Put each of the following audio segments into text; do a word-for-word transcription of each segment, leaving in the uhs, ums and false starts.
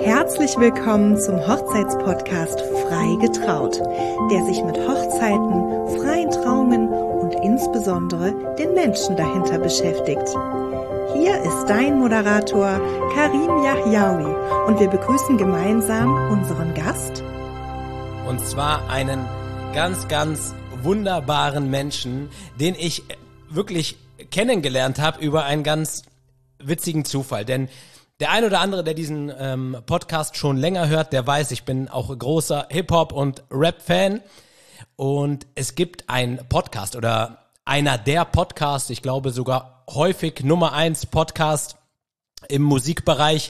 Herzlich willkommen zum Hochzeitspodcast Frei getraut, der sich mit Hochzeiten, freien Trauungen und insbesondere den Menschen dahinter beschäftigt. Hier ist dein Moderator Karim Yahyaoui und wir begrüßen gemeinsam unseren Gast. Und zwar einen ganz, ganz wunderbaren Menschen, den ich wirklich kennengelernt habe über einen ganz witzigen Zufall. Denn der ein oder andere, der diesen ähm, Podcast schon länger hört, der weiß, ich bin auch großer Hip-Hop- und Rap-Fan. Und es gibt einen Podcast oder einer der Podcasts, ich glaube sogar häufig Nummer eins Podcast im Musikbereich.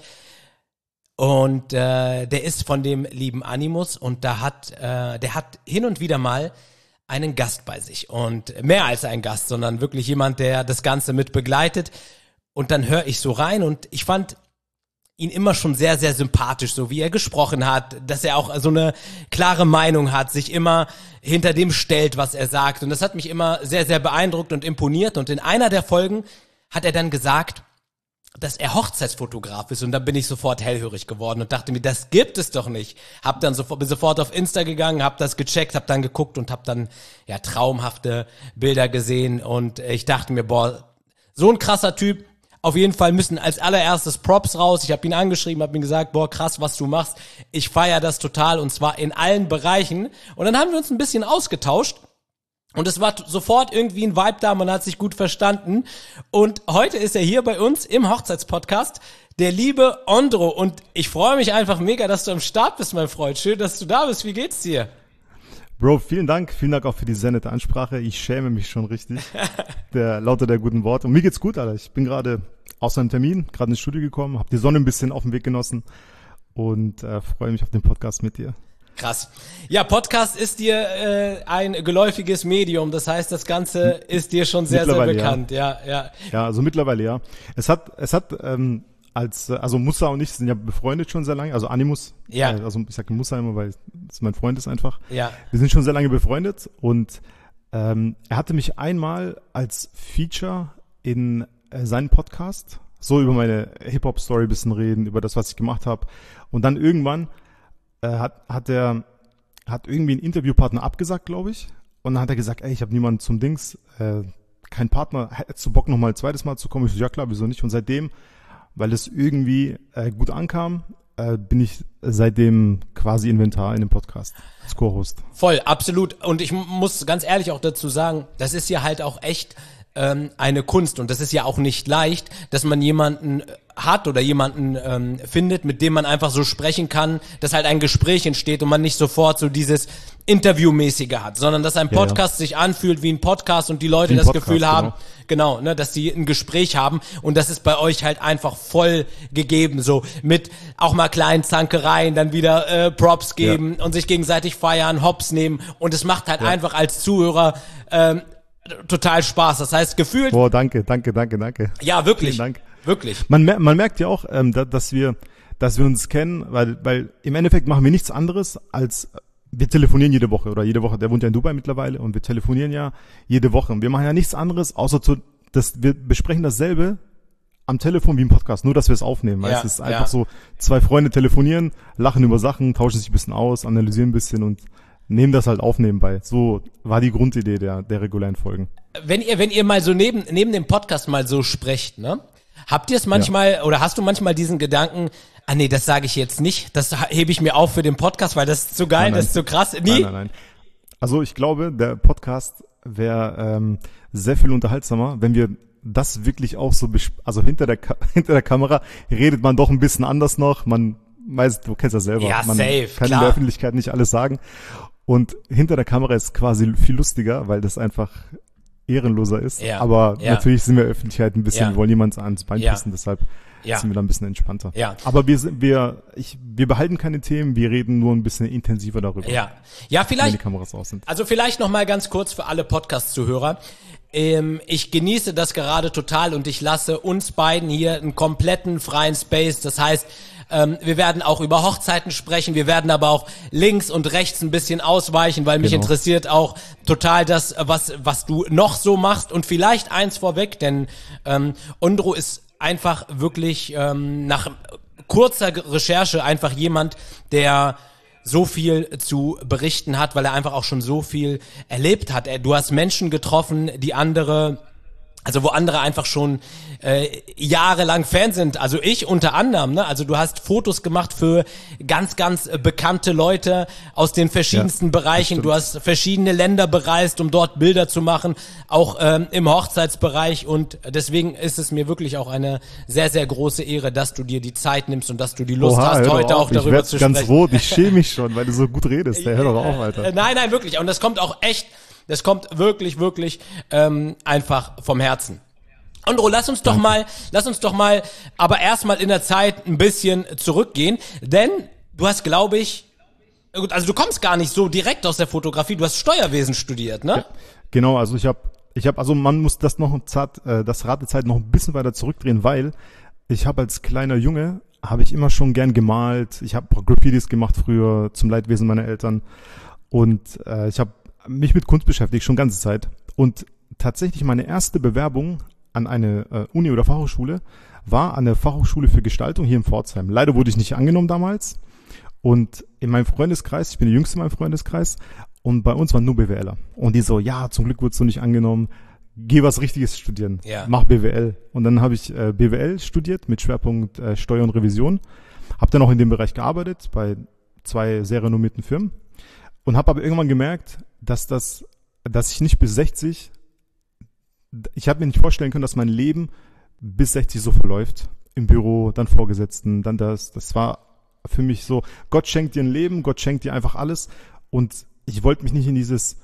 Und äh, der ist von dem lieben Animus und da hat, äh, der hat hin und wieder mal einen Gast bei sich. Und mehr als ein Gast, sondern wirklich jemand, der das Ganze mit begleitet. Und dann höre ich so rein und ich fand ihn immer schon sehr, sehr sympathisch, so wie er gesprochen hat, dass er auch so eine klare Meinung hat, sich immer hinter dem stellt, was er sagt. Und das hat mich immer sehr, sehr beeindruckt und imponiert. Und in einer der Folgen hat er dann gesagt, dass er Hochzeitsfotograf ist. Und da bin ich sofort hellhörig geworden und dachte mir, das gibt es doch nicht. Hab dann sofort, bin sofort auf Insta gegangen, hab das gecheckt, hab dann geguckt und hab dann ja traumhafte Bilder gesehen. Und ich dachte mir, boah, so ein krasser Typ. Auf jeden Fall müssen als allererstes Props raus. Ich habe ihn angeschrieben, habe ihm gesagt, boah, krass, was du machst. Ich feiere das total und zwar in allen Bereichen. Und dann haben wir uns ein bisschen ausgetauscht und es war t- sofort irgendwie ein Vibe da, man hat sich gut verstanden. Und heute ist er hier bei uns im Hochzeitspodcast, der liebe Ondro. Und ich freue mich einfach mega, dass du am Start bist, mein Freund. Schön, dass du da bist. Wie geht's dir? Bro, vielen Dank. Vielen Dank auch für die sehr nette Ansprache. Ich schäme mich schon richtig. Der lauter der guten Worte. Und mir geht's gut, Alter. Ich bin gerade aus einem Termin, gerade ins Studio gekommen, habe die Sonne ein bisschen auf dem Weg genossen und äh, freue mich auf den Podcast mit dir. Krass. Ja, Podcast ist dir äh, ein geläufiges Medium. Das heißt, das Ganze ist dir schon sehr, sehr bekannt. Ja, ja. Ja, ja also mittlerweile ja. Es hat, es hat ähm, als, also Musa und ich sind ja befreundet schon sehr lange, also Animus, ja. äh, also ich sage Musa immer, weil es mein Freund ist einfach. Ja. Wir sind schon sehr lange befreundet und ähm, er hatte mich einmal als Feature in äh, seinen Podcast, so über meine Hip-Hop-Story ein bisschen reden, über das, was ich gemacht habe. Und dann irgendwann äh, hat, hat er hat irgendwie einen Interviewpartner abgesagt, glaube ich. Und dann hat er gesagt, ey, ich habe niemanden zum Dings, äh, keinen Partner, hättest du Bock noch mal ein zweites Mal zu kommen? Ich so, ja klar, wieso nicht? Und seitdem, weil es irgendwie äh, gut ankam, äh, bin ich seitdem quasi Inventar in dem Podcast als Co-Host. Voll, absolut. Und ich muss ganz ehrlich auch dazu sagen, das ist ja halt auch echt ähm, eine Kunst und das ist ja auch nicht leicht, dass man jemanden hat oder jemanden ähm, findet, mit dem man einfach so sprechen kann, dass halt ein Gespräch entsteht und man nicht sofort so dieses Interviewmäßige hat, sondern dass ein Podcast ja, ja. sich anfühlt wie ein Podcast und die Leute das Podcast, Gefühl haben, genau, genau ne, dass sie ein Gespräch haben und das ist bei euch halt einfach voll gegeben, so mit auch mal kleinen Zankereien, dann wieder äh, Props geben ja. und sich gegenseitig feiern, Hops nehmen und es macht halt ja. einfach als Zuhörer ähm, total Spaß. Das heißt, gefühlt... Boah, danke, danke, danke, danke. Ja, wirklich. Vielen Dank. Wirklich. Man, man merkt ja auch, ähm, da, dass wir, dass wir uns kennen, weil, weil im Endeffekt machen wir nichts anderes als wir telefonieren jede Woche oder jede Woche. Der wohnt ja in Dubai mittlerweile und wir telefonieren ja jede Woche. Und wir machen ja nichts anderes, außer zu, dass wir besprechen dasselbe am Telefon wie im Podcast, nur dass wir es aufnehmen. Weil ja, es ist einfach ja. so, zwei Freunde telefonieren, lachen über Sachen, tauschen sich ein bisschen aus, analysieren ein bisschen und nehmen das halt auf nebenbei. So war die Grundidee der, der regulären Folgen. Wenn ihr, wenn ihr mal so neben, neben dem Podcast mal so sprecht, ne? Habt ihr es manchmal, ja. oder hast du manchmal diesen Gedanken, ah nee, das sage ich jetzt nicht, das hebe ich mir auf für den Podcast, weil das ist zu geil, nein, nein. das ist zu krass. Nie? Nein, nein, nein. Also ich glaube, der Podcast wäre ähm, sehr viel unterhaltsamer, wenn wir das wirklich auch so, besp- also hinter der Ka- hinter der Kamera redet man doch ein bisschen anders noch, man weiß, du kennst das selber, ja, man safe, kann klar. in der Öffentlichkeit nicht alles sagen und hinter der Kamera ist quasi viel lustiger, weil das einfach ehrenloser ist, ja, aber ja. natürlich sind wir Öffentlichkeit ein bisschen, ja. wir wollen niemanden ans Bein ja. pissen, deshalb ja. sind wir da ein bisschen entspannter. Ja. Aber wir sind, wir, ich, wir behalten keine Themen, wir reden nur ein bisschen intensiver darüber. Ja, ja, vielleicht. Wenn die Kameras aus sind. Also vielleicht noch mal ganz kurz für alle Podcast-Zuhörer. Ähm, ich genieße das gerade total und ich lasse uns beiden hier einen kompletten freien Space. Das heißt, ähm, wir werden auch über Hochzeiten sprechen, wir werden aber auch links und rechts ein bisschen ausweichen, weil mich genau. interessiert auch total das, was was du noch so machst. Und vielleicht eins vorweg, denn ähm, Ondro ist einfach wirklich ähm, nach kurzer Recherche einfach jemand, der so viel zu berichten hat, weil er einfach auch schon so viel erlebt hat. Du hast Menschen getroffen, die andere, also wo andere einfach schon äh, jahrelang Fan sind. Also ich unter anderem, ne? Also du hast Fotos gemacht für ganz, ganz bekannte Leute aus den verschiedensten ja, Bereichen. Du hast verschiedene Länder bereist, um dort Bilder zu machen, auch ähm, im Hochzeitsbereich. Und deswegen ist es mir wirklich auch eine sehr, sehr große Ehre, dass du dir die Zeit nimmst und dass du die Lust Oha, hast, heute auch darüber ich zu sprechen. Ich werde ganz rot, ich schäme mich schon, weil du so gut redest. Hör doch auf, Alter. Nein, nein, wirklich. Und das kommt auch echt... Das kommt wirklich, wirklich ähm, einfach vom Herzen. Andro, lass uns doch mal, lass uns doch mal, aber erstmal in der Zeit ein bisschen zurückgehen, denn du hast, glaube ich, also du kommst gar nicht so direkt aus der Fotografie, du hast Steuerwesen studiert, ne? Ja, genau, also ich habe, ich habe, also man muss das noch Zeit, äh, das Rad der Zeit noch ein bisschen weiter zurückdrehen, weil ich habe als kleiner Junge habe ich immer schon gern gemalt, ich habe Graffitis gemacht früher zum Leidwesen meiner Eltern und äh, ich habe mich mit Kunst beschäftigt, schon ganze Zeit. Und tatsächlich meine erste Bewerbung an eine äh, Uni oder Fachhochschule war an der Fachhochschule für Gestaltung hier in Pforzheim. Leider wurde ich nicht angenommen damals. Und in meinem Freundeskreis, ich bin der Jüngste in meinem Freundeskreis, und bei uns waren nur BWLer. Und die so, ja, zum Glück wurdest du nicht angenommen. Geh was Richtiges studieren. Ja. Mach B W L. Und dann habe ich äh, B W L studiert mit Schwerpunkt äh, Steuer und Revision. Habe dann auch in dem Bereich gearbeitet bei zwei sehr renommierten Firmen. Und habe aber irgendwann gemerkt, dass das, dass ich nicht bis sechzig, ich habe mir nicht vorstellen können, dass mein Leben bis sechzig so verläuft. Im Büro, dann Vorgesetzten, dann das. Das war für mich so, Gott schenkt dir ein Leben, Gott schenkt dir einfach alles. Und ich wollte mich nicht in dieses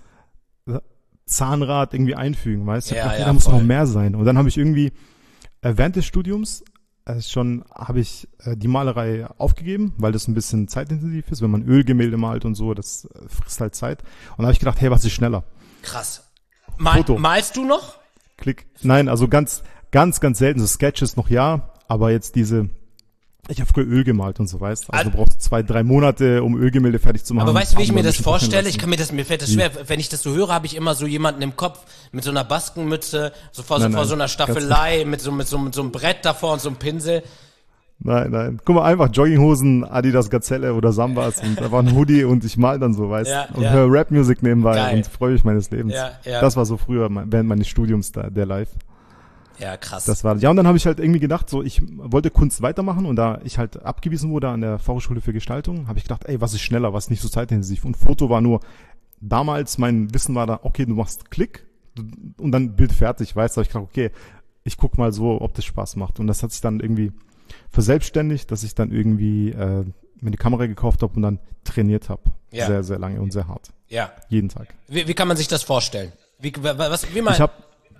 Zahnrad irgendwie einfügen, weißt du? Ja, dachte, ja, da muss voll. noch mehr sein. Und dann habe ich irgendwie äh, während des Studiums äh, schon habe ich äh, die Malerei aufgegeben, weil das ein bisschen zeitintensiv ist, wenn man Ölgemälde malt und so, das äh, frisst halt Zeit. Und da habe ich gedacht, hey, was ist schneller? Krass. Mal, Foto. Malst du noch? Klick. Nein, also ganz, ganz, ganz selten. So Sketches noch ja, aber jetzt diese, ich habe früher Öl gemalt und so, weißt. Also du brauchst zwei, drei Monate, um Ölgemälde fertig zu machen. Aber weißt du, wie ich Haben mir wir das ein bisschen vorstelle? lassen. Ich kann mir das, mir fällt das schwer. Wenn ich das so höre, habe ich immer so jemanden im Kopf mit so einer Baskenmütze, so vor, Nein, so, vor nein, so einer Staffelei, mit so, mit so, mit so einem Brett davor und so einem Pinsel. Nein, nein. Guck mal, einfach Jogginghosen, Adidas Gazelle oder Sambas und einfach ein Hoodie und ich mal dann so, weißt. Ja, und ja. höre Rap-Musik nebenbei Geil. und freue mich meines Lebens. Ja, ja. Das war so früher, während meines Studiums da, der Live. Ja, krass. Das war, ja, und dann habe ich halt irgendwie gedacht, so, ich wollte Kunst weitermachen und da ich halt abgewiesen wurde an der Fachhochschule für Gestaltung, habe ich gedacht, ey, was ist schneller, was ist nicht so zeitintensiv? Und Foto war nur, damals mein Wissen war da, okay, du machst Klick und dann Bild fertig, weißt du, habe ich gedacht, okay, ich guck mal so, ob das Spaß macht. Und das hat sich dann irgendwie verselbstständigt, dass ich dann irgendwie äh, mir eine Kamera gekauft habe und dann trainiert habe. Ja. Sehr, sehr lange und sehr hart. Ja. Jeden Tag. Wie, wie kann man sich das vorstellen? Wie, was, wie man, Ich habe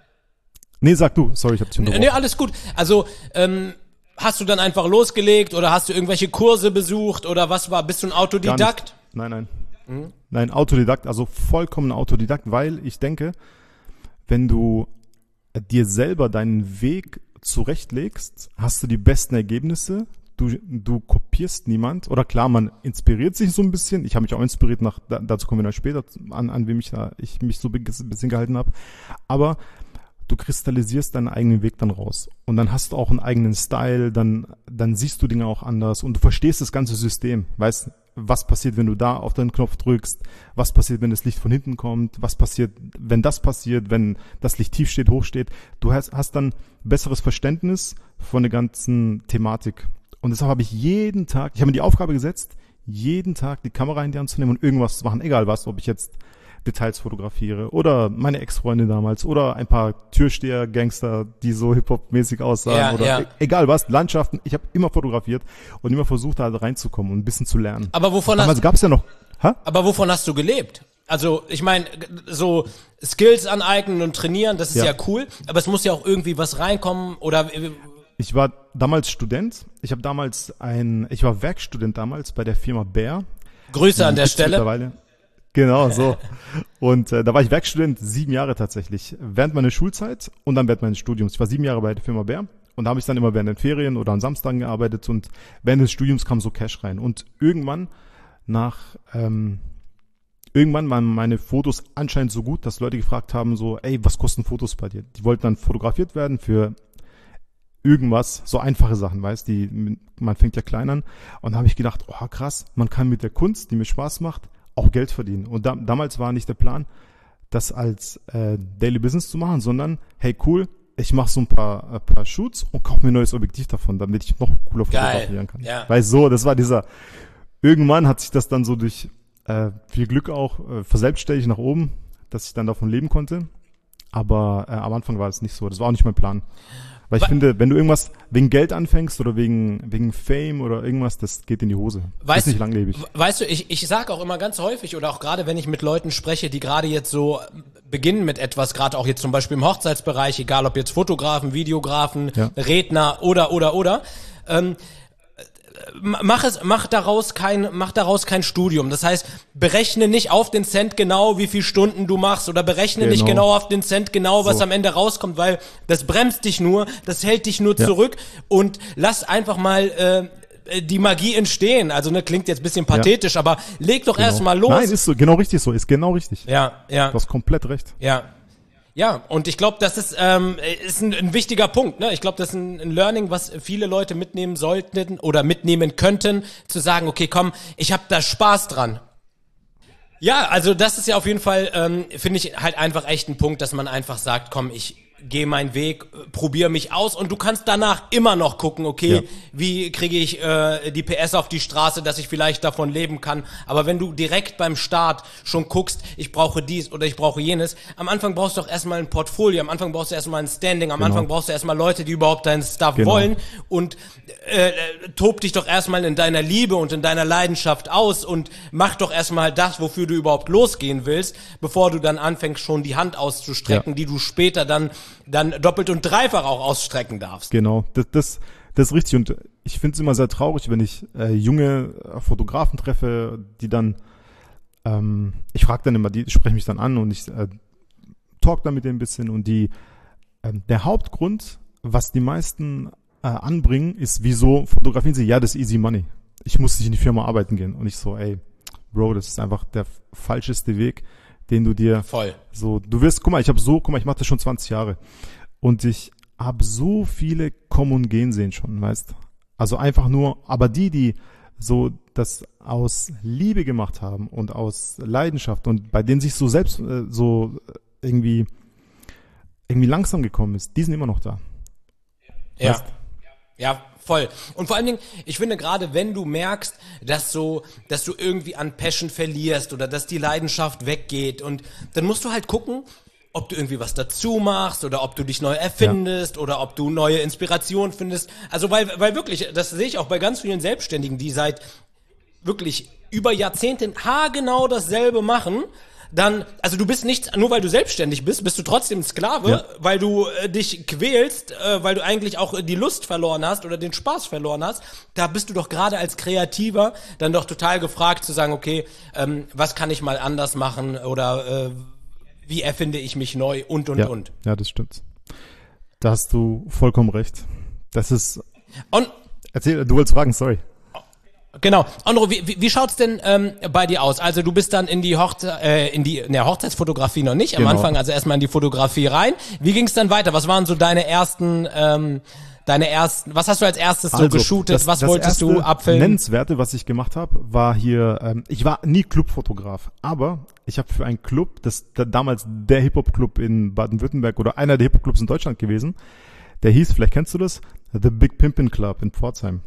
Nee, sag du. Sorry, ich hab dich unterbrochen. Nee, alles gut. Also, ähm, hast du dann einfach losgelegt oder hast du irgendwelche Kurse besucht oder was war? Bist du ein Gar Autodidakt? nicht. Nein, nein. Mhm. Nein, Autodidakt, also vollkommen Autodidakt, weil ich denke, wenn du dir selber deinen Weg zurechtlegst, hast du die besten Ergebnisse. Du, du kopierst niemand. Oder klar, man inspiriert sich so ein bisschen. Ich habe mich auch inspiriert, nach, dazu kommen wir dann später, an, an wem ich, da, ich mich so ein bisschen gehalten habe. Aber du kristallisierst deinen eigenen Weg dann raus. Und dann hast du auch einen eigenen Style, dann, dann siehst du Dinge auch anders und du verstehst das ganze System. Weißt, was passiert, wenn du da auf deinen Knopf drückst? Was passiert, wenn das Licht von hinten kommt? Was passiert, wenn das passiert, wenn das Licht tief steht, hoch steht? Du hast, hast dann besseres Verständnis von der ganzen Thematik. Und deshalb habe ich jeden Tag, ich habe mir die Aufgabe gesetzt, jeden Tag die Kamera in die Hand zu nehmen und irgendwas zu machen. Egal was, ob ich jetzt Details fotografiere oder meine Ex-Freundin damals oder ein paar Türsteher-Gangster, die so Hip-Hop-mäßig aussahen Ja, oder ja. e- egal was, Landschaften. Ich habe immer fotografiert und immer versucht, da reinzukommen und ein bisschen zu lernen. Aber wovon Damals hast, gab's ja noch, hä? aber wovon hast du gelebt? Also, ich meine, so Skills aneignen und trainieren, das ist ja. Ja. cool, aber es muss ja auch irgendwie was reinkommen oder Ich war damals Student. Ich habe damals ein, ich war Werkstudent damals bei der Firma Bär. Grüße an der Gibt's Stelle. mittlerweile. Genau, so. Und äh, da war ich Werkstudent sieben Jahre tatsächlich. Während meiner Schulzeit und dann während meines Studiums. Ich war sieben Jahre bei der Firma Bär und da habe ich dann immer während den Ferien oder an Samstagen gearbeitet und während des Studiums kam so Cash rein. Und irgendwann nach, ähm, irgendwann waren meine Fotos anscheinend so gut, dass Leute gefragt haben so, ey, was kosten Fotos bei dir? Die wollten dann fotografiert werden für irgendwas, so einfache Sachen, weißt, die, man fängt ja klein an. Und da habe ich gedacht, oh krass, man kann mit der Kunst, die mir Spaß macht, auch Geld verdienen. Und da, damals war nicht der Plan, das als äh, Daily Business zu machen, sondern, hey cool, ich mache so ein paar, ein paar Shoots und kaufe mir ein neues Objektiv davon, damit ich noch cooler fotografieren kann. Ja. Weil so, das war dieser, irgendwann hat sich das dann so durch äh, viel Glück auch äh, verselbstständigt nach oben, dass ich dann davon leben konnte. Aber äh, am Anfang war es nicht so, das war auch nicht mein Plan. Weil ich We- finde, wenn du irgendwas wegen Geld anfängst oder wegen wegen Fame oder irgendwas, das geht in die Hose. Das Weißt, ist nicht langlebig. Weißt du, ich, ich sage auch immer ganz häufig oder auch gerade wenn ich mit Leuten spreche, die gerade jetzt so beginnen mit etwas, gerade auch jetzt zum Beispiel im Hochzeitsbereich, egal ob jetzt Fotografen, Videografen, Ja. Redner oder oder oder, ähm, mach es, mach daraus kein, mach daraus kein Studium. Das heißt, berechne nicht auf den Cent genau, wie viel Stunden du machst oder berechne Genau. nicht genau auf den Cent genau, was So. am Ende rauskommt, weil das bremst dich nur, das hält dich nur Ja. zurück und lass einfach mal äh, die Magie entstehen. Also ne, klingt jetzt ein bisschen pathetisch, aber leg doch Genau. erst mal los. Nein, ist so, genau richtig so, ist genau richtig. ja, ja. Du hast komplett recht. Ja. Ja, und ich glaube, das ist, ähm, ist ein, ein wichtiger Punkt. Ne? Ich glaube, das ist ein, ein Learning, was viele Leute mitnehmen sollten oder mitnehmen könnten, zu sagen, okay, komm, ich habe da Spaß dran. Ja, also das ist ja auf jeden Fall, ähm, finde ich halt einfach echt ein Punkt, dass man einfach sagt, komm, ich gehe meinen Weg, probiere mich aus und du kannst danach immer noch gucken, okay, Ja. wie kriege ich äh, die P S auf die Straße, dass ich vielleicht davon leben kann. Aber wenn du direkt beim Start schon guckst, ich brauche dies oder ich brauche jenes, am Anfang brauchst du doch erstmal ein Portfolio, am Anfang brauchst du erstmal ein Standing, am Genau. Anfang brauchst du erstmal Leute, die überhaupt deinen Stuff Genau. wollen und äh, tob dich doch erstmal in deiner Liebe und in deiner Leidenschaft aus und mach doch erstmal das, wofür du überhaupt losgehen willst, bevor du dann anfängst, schon die Hand auszustrecken, Ja. die du später dann dann doppelt und dreifach auch ausstrecken darfst. Genau, das, das, das ist richtig. Und ich finde es immer sehr traurig, wenn ich äh, junge äh, Fotografen treffe, die dann, ähm, ich frage dann immer, die sprechen mich dann an und ich äh, talk dann mit denen ein bisschen und die, ähm, der Hauptgrund, was die meisten äh, anbringen, ist, wieso fotografieren sie? Ja, das ist easy money. Ich muss nicht in die Firma arbeiten gehen. Und ich so, ey, Bro, das ist einfach der falscheste Weg, den du dir Voll. so, du wirst, guck mal, ich habe so, guck mal, ich mache das schon zwanzig Jahre und ich habe so viele kommen und gehen sehen schon, weißt? Also einfach nur, aber die, die so das aus Liebe gemacht haben und aus Leidenschaft und bei denen sich so selbst äh, so irgendwie irgendwie langsam gekommen ist, die sind immer noch da. Ja. Weißt? Ja, voll. Und vor allen Dingen, ich finde gerade, wenn du merkst, dass so, dass du irgendwie an Passion verlierst oder dass die Leidenschaft weggeht und dann musst du halt gucken, ob du irgendwie was dazu machst oder ob du dich neu erfindest ja. oder ob du neue Inspiration findest. Also weil, weil wirklich, das sehe ich auch bei ganz vielen Selbstständigen, die seit wirklich über Jahrzehnten haargenau dasselbe machen. Dann, also du bist nicht, nur weil du selbstständig bist, bist du trotzdem Sklave, Ja. weil du äh, dich quälst, äh, weil du eigentlich auch die Lust verloren hast oder den Spaß verloren hast. Da bist du doch gerade als Kreativer dann doch total gefragt zu sagen, okay, ähm, was kann ich mal anders machen oder äh, wie erfinde ich mich neu und und ja. und. Ja, das stimmt. Da hast du vollkommen recht. Das ist, Und erzähl, du wolltest fragen, sorry. genau. Andro, wie, wie, wie schaut's denn ähm, bei dir aus? Also du bist dann in die Hochze- äh, in die, in der Hochzeitsfotografie noch nicht am Genau. Anfang, also erstmal in die Fotografie rein. Wie ging's dann weiter? Was waren so deine ersten, ähm, deine ersten, was hast du als erstes so geshootet? das- was das wolltest du erste abfilmen? Nennenswerte, was ich gemacht habe, war hier, ähm, ich war nie Clubfotograf, aber ich habe für einen Club, das da, damals der Hip-Hop-Club in Baden-Württemberg oder einer der Hip-Hop-Clubs in Deutschland gewesen, der hieß, vielleicht kennst du das, The Big Pimpin' Club in Pforzheim.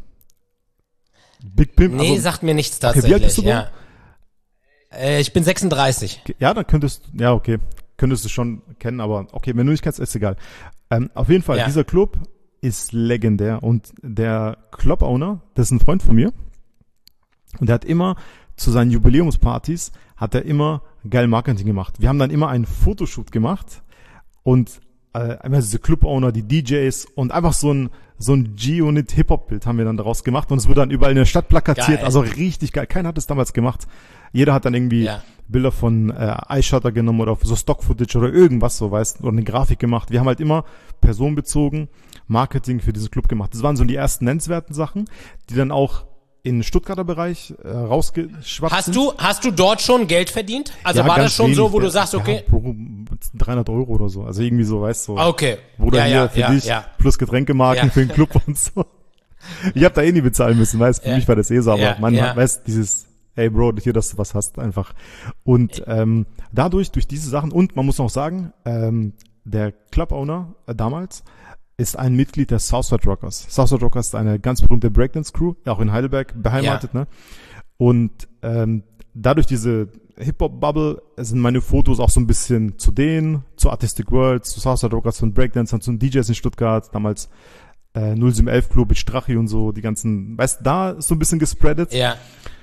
Big Pimp, Nee, also, sagt mir nichts okay, tatsächlich. wie alt bist du ja. Äh, ich bin sechsunddreißig. ja, dann könntest, ja, okay, könntest du schon kennen, aber okay, wenn du nicht kennst, ist egal. Ähm, auf jeden Fall, Ja. dieser Club ist legendär und der Club-Owner, das ist ein Freund von mir und der hat immer zu seinen Jubiläumspartys hat er immer geil Marketing gemacht. Wir haben dann immer einen Fotoshoot gemacht und äh, einmal diese Club-Owner, die D Js und einfach so ein so ein G-Unit-Hip-Hop-Bild haben wir dann daraus gemacht und es wurde dann überall in der Stadt plakatiert, Geil. also richtig geil. Keiner hat es damals gemacht. Jeder hat dann irgendwie Ja. Bilder von äh, iShutter genommen oder so Stock-Footage oder irgendwas so, weißt du, oder eine Grafik gemacht. Wir haben halt immer personenbezogen Marketing für diesen Club gemacht. Das waren so die ersten nennenswerten Sachen, die dann auch in den Stuttgarter Bereich äh, rausgeschwappt Hast sind. du, hast du dort schon Geld verdient? Also Ja, war ganz das schon wenig. so, wo du Ja, sagst, okay. Ja, pro, dreihundert Euro oder so. Also irgendwie so, weißt du. So, Okay. Bruder, Ja, hier ja, für ja, dich, ja. plus Getränkemarken Ja. für den Club und so. Ich habe da eh nie bezahlen müssen, weißt du, für Ja. mich war das eh so, aber Ja, man ja. weiß dieses, hey Bro, hier, dass du was hast, einfach. Und ähm, dadurch, durch diese Sachen, und man muss noch sagen, ähm, der Club-Owner äh, damals ist ein Mitglied der Southside Rockers. Southside Rockers ist eine ganz berühmte Breakdance-Crew, auch in Heidelberg beheimatet, ne? Und ähm, dadurch diese Hip-Hop-Bubble sind meine Fotos auch so ein bisschen zu denen, zu Artistic World, zu Southside Rockers, zu den Breakdancern, zu den D Js in Stuttgart, damals äh, null sieben elf Club mit Strachi und so, die ganzen, weißt du, da ist so ein bisschen gespreadet. Ja.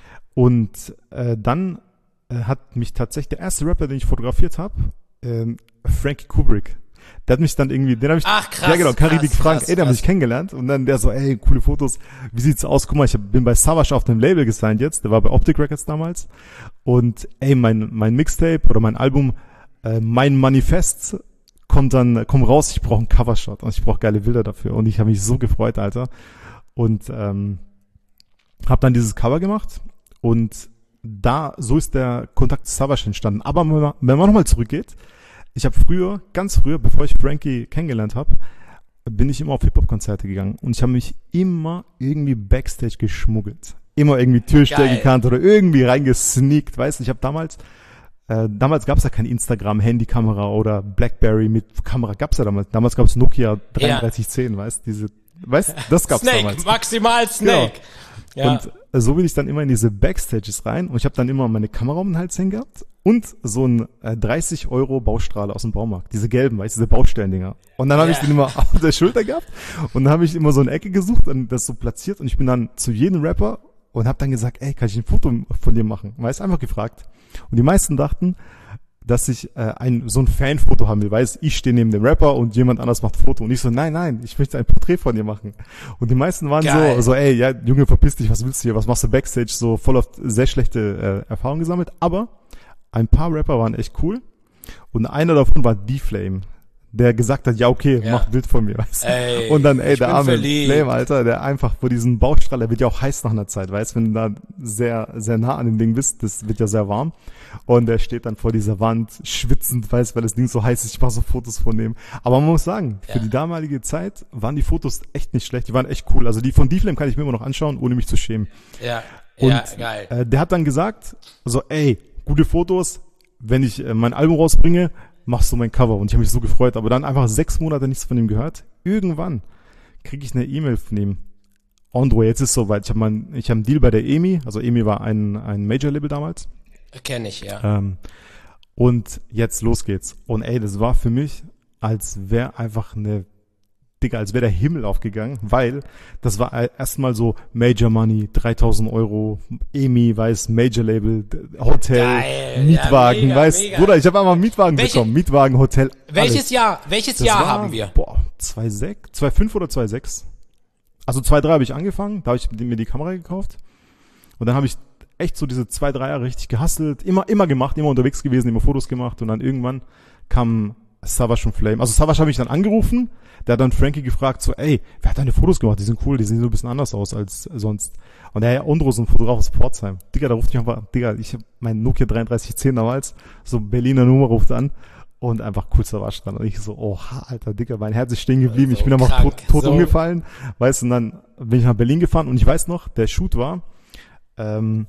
Und äh, dann äh, hat mich tatsächlich der erste Rapper, den ich fotografiert habe, ähm, Frankie Kubrick. Der hat mich dann irgendwie, den habe ich, Ach, krass, ja genau, Karibik krass, Frank, krass, ey, der hat krass. mich kennengelernt und dann der so, ey, coole Fotos, wie sieht's aus? Guck mal, ich hab, bin bei Savage auf dem Label gesigned jetzt, der war bei Optic Records damals und ey, mein mein Mixtape oder mein Album, äh, mein Manifest kommt dann, komm raus, ich brauche einen Covershot und ich brauche geile Bilder dafür und ich habe mich so gefreut, Alter, und ähm, habe dann dieses Cover gemacht und da, so ist der Kontakt zu Savage entstanden. Aber wenn man, wenn man nochmal zurückgeht, ich habe früher, ganz früher, bevor ich Frankie kennengelernt habe, bin ich immer auf Hip-Hop-Konzerte gegangen und ich habe mich immer irgendwie Backstage geschmuggelt. Immer irgendwie Türsteher Geil. gekannt oder irgendwie reingesneakt, weißt du, ich habe damals, äh, damals gab es ja kein Instagram, Handykamera oder Blackberry mit Kamera, gab's ja damals. Damals gab es Nokia dreiunddreißig zehn, weißt du, diese, weißt du, das gab's Snake, damals. maximal Snake. Ja. Und äh, so bin ich dann immer in diese Backstages rein und ich habe dann immer meine Kamera um den Hals hängen gehabt und so ein äh, dreißig Euro Baustrahler aus dem Baumarkt, diese gelben, weißt du, diese Baustellendinger. Und dann habe Ja. ich den immer auf der Schulter gehabt und dann habe ich immer so eine Ecke gesucht und das so platziert und ich bin dann zu jedem Rapper und habe dann gesagt, ey, kann ich ein Foto von dir machen? Weißt, einfach gefragt. Und die meisten dachten, dass ich äh, ein so ein Fanfoto haben will, weiß, ich stehe neben dem Rapper und jemand anders macht Foto und ich so, nein, nein, ich möchte ein Porträt von dir machen. Und die meisten waren Geil. so, so, ey, ja, Junge, verpiss dich, was willst du hier, was machst du Backstage, so voll auf sehr schlechte äh, Erfahrungen gesammelt, aber ein paar Rapper waren echt cool und einer davon war D-Flame, der gesagt hat, ja, okay, Ja. mach ein Bild von mir, weißt du. Ey, Und dann, ey, ich der bin arme verliebt. Flame, Alter, der einfach vor diesem Baustrahl, der wird ja auch heiß nach einer Zeit, weißt, wenn du da sehr, sehr nah an dem Ding bist, das wird ja sehr warm. Und der steht dann vor dieser Wand, schwitzend, weißt, weil das Ding so heiß ist, ich mache so Fotos von dem. Aber man muss sagen, für Ja. die damalige Zeit waren die Fotos echt nicht schlecht, die waren echt cool. Also die von D-Flame kann ich mir immer noch anschauen, ohne mich zu schämen. Ja, Und ja, geil. Äh, der hat dann gesagt, so, ey, gute Fotos, wenn ich äh, mein Album rausbringe, machst du mein Cover. Und ich habe mich so gefreut, aber dann einfach sechs Monate nichts von ihm gehört. Irgendwann kriege ich eine E-Mail von ihm. Andro, jetzt ist soweit. Ich habe mein, ich habe einen Deal bei der E M I. Also E M I war ein ein Major-Label damals. Kenn ich, ja. Ähm, und jetzt los geht's. Und ey, das war für mich, als wäre einfach eine, Digga, als wäre der Himmel aufgegangen, weil das war erstmal so Major Money, dreitausend Euro, E M I, weiß, Major Label, Hotel, Geil, Mietwagen, ja, mega, weiß, mega. Bruder, ich habe einmal einen Mietwagen Welche- bekommen, Mietwagen, Hotel, Welches alles. Jahr, welches Das Jahr war, haben wir? Boah, zwei Komma sechs, zwei Komma fünf oder zwei Komma sechs. Also zwei Komma drei habe ich angefangen, da habe ich mir die Kamera gekauft und dann habe ich echt so diese zwei, drei Jahre richtig gehustelt, immer, immer gemacht, immer unterwegs gewesen, immer Fotos gemacht und dann irgendwann kam Savage und Flame. Also Savage habe ich dann angerufen, der hat dann Frankie gefragt, so, ey, wer hat deine Fotos gemacht? Die sind cool, die sehen so ein bisschen anders aus als sonst. Und der, ja, Ondro ist ein Fotograf aus Pforzheim. Digga, da ruft mich einfach, Digga, ich hab mein Nokia dreiunddreißig zehn damals, so Berliner Nummer ruft an und einfach cool Savage dran. Und ich so, oha, Alter, Digga, mein Herz ist stehen geblieben, ich So bin einfach krank, tot, tot so. umgefallen, weißt du, und dann bin ich nach Berlin gefahren und ich weiß noch, der Shoot war, ähm,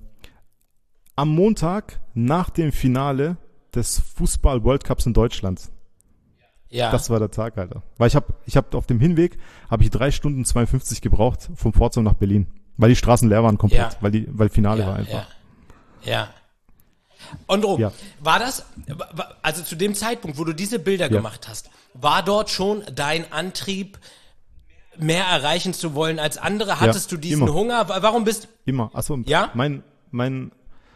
am Montag nach dem Finale des Fußball-World Cups in Deutschland. Ja. Das war der Tag, Alter. Weil ich habe ich hab auf dem Hinweg habe ich drei Stunden zweiundfünfzig gebraucht vom Pforzheim nach Berlin, weil die Straßen leer waren komplett, Ja. weil die weil Finale ja, war einfach. Ja. ja. Ondro, Ja. war das, wa- also zu dem Zeitpunkt, wo du diese Bilder Ja. gemacht hast, war dort schon dein Antrieb, mehr erreichen zu wollen als andere? Hattest Ja, du diesen immer. Hunger? Wa- Warum bist Immer. Achso, Ja? mein mein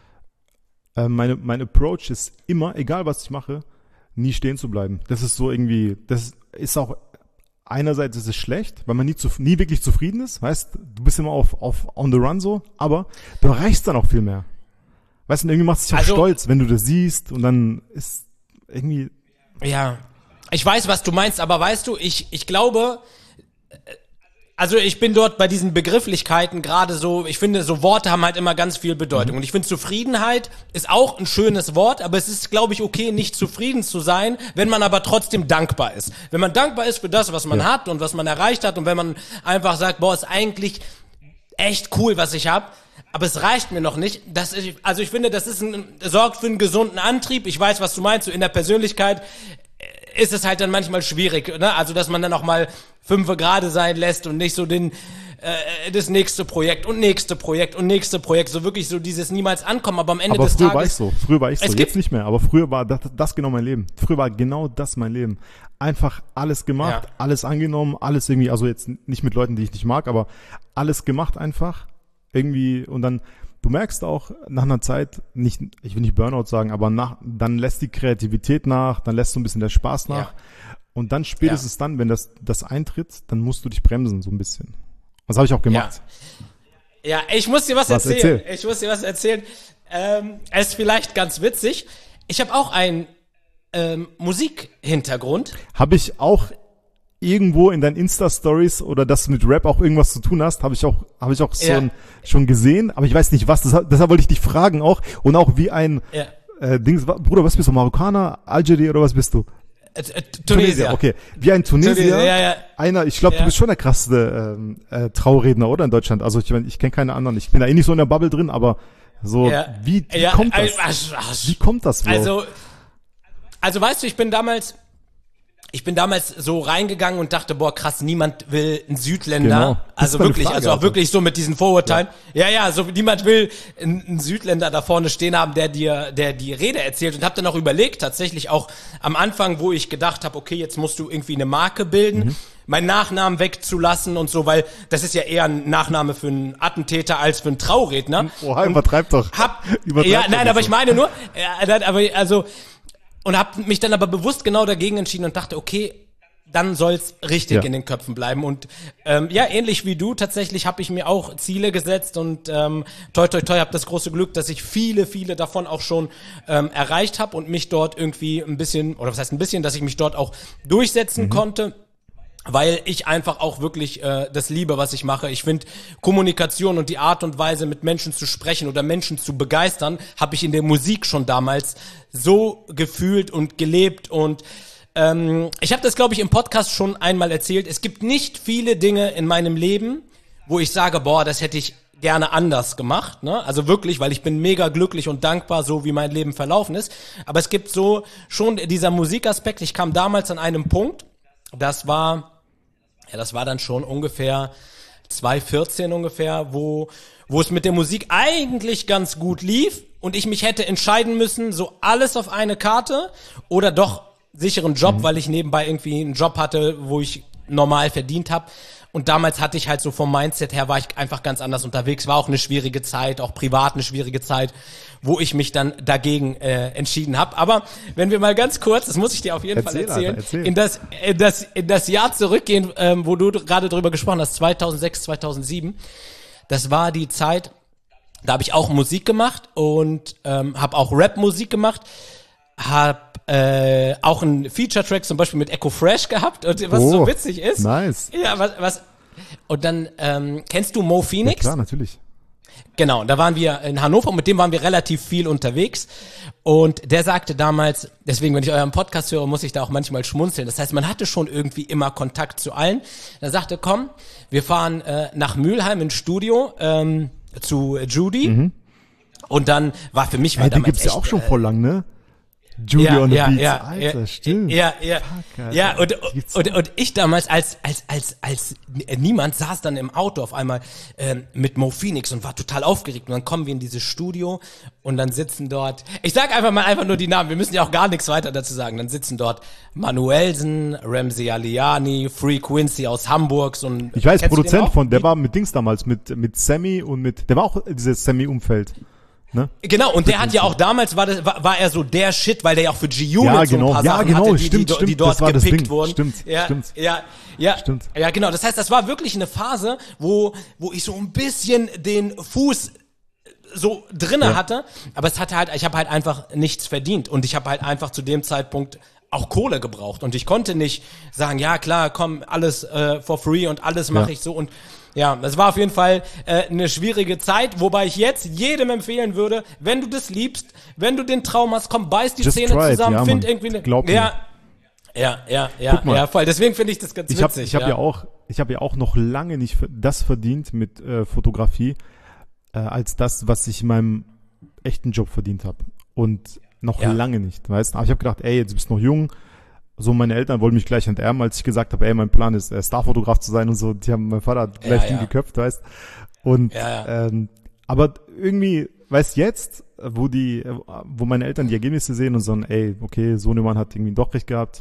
äh, meine mein Approach ist immer, egal was ich mache, nie stehen zu bleiben. Das ist so irgendwie, das ist auch einerseits ist es schlecht, weil man nie zu, nie wirklich zufrieden ist, weißt, du bist immer auf auf on the run so, aber du erreichst dann auch viel mehr. Weißt du, irgendwie macht es dich auch Also- stolz, wenn du das siehst und dann ist irgendwie Ja, ich weiß, was du meinst, aber weißt du, ich, ich glaube, äh, Also ich bin dort bei diesen Begrifflichkeiten gerade so, ich finde, so Worte haben halt immer ganz viel Bedeutung. Mhm. Und ich finde, Zufriedenheit ist auch ein schönes Wort, aber es ist, glaube ich, okay, nicht zufrieden zu sein, wenn man aber trotzdem dankbar ist. Wenn man dankbar ist für das, was man ja. hat und was man erreicht hat und wenn man einfach sagt, boah, ist eigentlich echt cool, was ich habe, aber es reicht mir noch nicht. Das ist, also ich finde, das ist ein, sorgt für einen gesunden Antrieb. Ich weiß, was du meinst, so in der Persönlichkeit ist es halt dann manchmal schwierig, ne? Also, dass man dann auch mal fünfe gerade sein lässt und nicht so den äh, das nächste Projekt und nächste Projekt und nächste Projekt, so wirklich so dieses niemals ankommen, aber am Ende aber des früher Tages... war ich so, früher war ich so, jetzt gibt, nicht mehr, aber früher war das, das genau mein Leben. Früher war genau das mein Leben. Einfach alles gemacht, ja. alles angenommen, alles irgendwie, also jetzt nicht mit Leuten, die ich nicht mag, aber alles gemacht einfach irgendwie und dann... Du merkst auch nach einer Zeit, nicht, ich will nicht Burnout sagen, aber nach, dann lässt die Kreativität nach, dann lässt so ein bisschen der Spaß nach. Ja. Und dann spätestens ja. dann, wenn das, das eintritt, dann musst du dich bremsen, so ein bisschen. Das habe ich auch gemacht. Ja. ja, ich muss dir was, was erzählen. Erzähl. Ich muss dir was erzählen. Ähm, es ist vielleicht ganz witzig. Ich habe auch einen ähm, Musikhintergrund. Habe ich auch irgendwo in deinen Insta-Stories oder dass du mit Rap auch irgendwas zu tun hast, habe ich auch, habe ich auch so ja. ein, schon gesehen, aber ich weiß nicht was, deshalb, deshalb wollte ich dich fragen auch und auch wie ein ja. äh, Dings, Bruder, was bist du, Marokkaner, Algerier oder was bist du? Äh, äh, Tunesier. Okay, wie ein Tunesier, Tunesier ja, ja. einer, ich glaube, ja. du bist schon der krasseste ähm, äh, Trauredner, oder, in Deutschland, also ich meine, ich kenne keine anderen, ich bin da eh nicht so in der Bubble drin, aber so, ja. wie, wie ja. kommt das? Also, wie kommt das, Bro? Also, also weißt du, ich bin damals Ich bin damals so reingegangen und dachte, boah, krass, niemand will einen Südländer. Genau. Also wirklich, Frage, also auch also. wirklich so mit diesen Vorurteilen. Ja, ja, ja so niemand will einen, einen Südländer da vorne stehen haben, der dir, der die Rede erzählt. Und habe dann auch überlegt, tatsächlich auch am Anfang, wo ich gedacht habe, okay, jetzt musst du irgendwie eine Marke bilden, mhm. meinen Nachnamen wegzulassen und so, weil das ist ja eher ein Nachname für einen Attentäter als für einen Trauredner. Oha, übertreib doch. Hab, übertreib ja, doch nein, aber so. ich meine nur, ja, aber also und habe mich dann aber bewusst genau dagegen entschieden und dachte, okay, dann soll's richtig ja. in den Köpfen bleiben. Und ähm, ja, ähnlich wie du, tatsächlich habe ich mir auch Ziele gesetzt und ähm, toi toi toi, habe das große Glück, dass ich viele, viele davon auch schon ähm, erreicht habe und mich dort irgendwie ein bisschen, oder was heißt ein bisschen, dass ich mich dort auch durchsetzen mhm. konnte. Weil ich einfach auch wirklich äh, das liebe, was ich mache. Ich finde, Kommunikation und die Art und Weise, mit Menschen zu sprechen oder Menschen zu begeistern, habe ich in der Musik schon damals so gefühlt und gelebt. Und ähm, ich habe das, glaube ich, im Podcast schon einmal erzählt. Es gibt nicht viele Dinge in meinem Leben, wo ich sage, boah, das hätte ich gerne anders gemacht. Ne? Also wirklich, weil ich bin mega glücklich und dankbar, so wie mein Leben verlaufen ist. Aber es gibt so schon dieser Musikaspekt. Ich kam damals an einem Punkt, das war... Ja, das war dann schon ungefähr zwanzig vierzehn ungefähr, wo wo es mit der Musik eigentlich ganz gut lief und ich mich hätte entscheiden müssen, so alles auf eine Karte oder doch sicheren Job, mhm. weil ich nebenbei irgendwie einen Job hatte, wo ich normal verdient habe. Und damals hatte ich halt so vom Mindset her, war ich einfach ganz anders unterwegs. War auch eine schwierige Zeit, auch privat eine schwierige Zeit, wo ich mich dann dagegen äh, entschieden habe. Aber wenn wir mal ganz kurz, das muss ich dir auf jeden erzähl, Fall erzählen, Alter, erzähl. in das in das in das Jahr zurückgehen, ähm, wo du gerade drüber gesprochen hast, zweitausendsechs, zweitausendsieben. Das war die Zeit, da habe ich auch Musik gemacht und ähm, habe auch Rap-Musik gemacht. Hab äh, auch einen Feature-Track zum Beispiel mit Echo Fresh gehabt und was oh, so witzig ist. Nice. Ja, was, was und dann ähm, kennst du Mo Phoenix? Ja, klar, natürlich. Genau, da waren wir in Hannover und mit dem waren wir relativ viel unterwegs und der sagte damals, deswegen, wenn ich euren Podcast höre, muss ich da auch manchmal schmunzeln. Das heißt, man hatte schon irgendwie immer Kontakt zu allen. Er sagte, komm, wir fahren äh, nach Mülheim ins Studio ähm, zu Judy mhm. und dann war für mich war hey, damals die gibt's echt, ja auch schon äh, voll lang, ne? Judy ja, on the ja, Beats, ja, Alter, ja, stimmt. Ja, ja, Fuck, Alter. ja, und, und, und ich damals als, als, als, als niemand saß dann im Auto auf einmal ähm, mit Mo Phoenix und war total aufgeregt. Und dann kommen wir in dieses Studio und dann sitzen dort, ich sag einfach mal einfach nur die Namen, wir müssen ja auch gar nichts weiter dazu sagen. Dann sitzen dort Manuelsen, Ramsey Aliani, Free Quincy aus Hamburg. So ein, ich weiß, Produzent von, der war mit Dings damals, mit, mit Sammy und mit, der war auch dieses Sammy-Umfeld. Ne? Genau, und der hat ja auch damals, war, das, war, war er so der Shit, weil der ja auch für G-Unit ja, genau. so ein paar ja, Sachen genau, hatte, die, stimmt, die, stimmt, die dort gepickt wurden. Stimmt, ja, stimmt. Ja, ja, stimmt. Ja, genau. Das heißt, das war wirklich eine Phase, wo, wo ich so ein bisschen den Fuß so drinne ja. hatte, aber es hatte halt, ich habe halt einfach nichts verdient und ich habe halt einfach zu dem Zeitpunkt auch Kohle gebraucht und ich konnte nicht sagen, ja klar, komm, alles äh, for free und alles mache Ja. ich so und ja, das war auf jeden Fall äh, eine schwierige Zeit, wobei ich jetzt jedem empfehlen würde, wenn du das liebst, wenn du den Traum hast, komm, beiß die Just Zähne try it, zusammen, ja, find Mann. irgendwie eine, Glaub mir. ja, ja, ja, ja, Guck mal. ja, voll. Deswegen finde ich das ganz Ich habe witzig. ich hab ja. ja auch, ich habe ja auch noch lange nicht das verdient mit äh, Fotografie, äh, als das, was ich in meinem echten Job verdient habe. Und noch Ja. lange nicht, weißt du? Aber ich habe gedacht, ey, jetzt bist du noch jung. So, meine Eltern wollten mich gleich enterben, als ich gesagt habe, ey, mein Plan ist, äh, Starfotograf zu sein und so. Die haben, mein Vater hat gleich Ja, den ja. geköpft, weißt Und, Ja, ja. ähm, aber irgendwie, weißt jetzt, wo die, äh, wo meine Eltern die Ergebnisse sehen und sagen, ey, okay, so ein Mann hat irgendwie doch recht gehabt,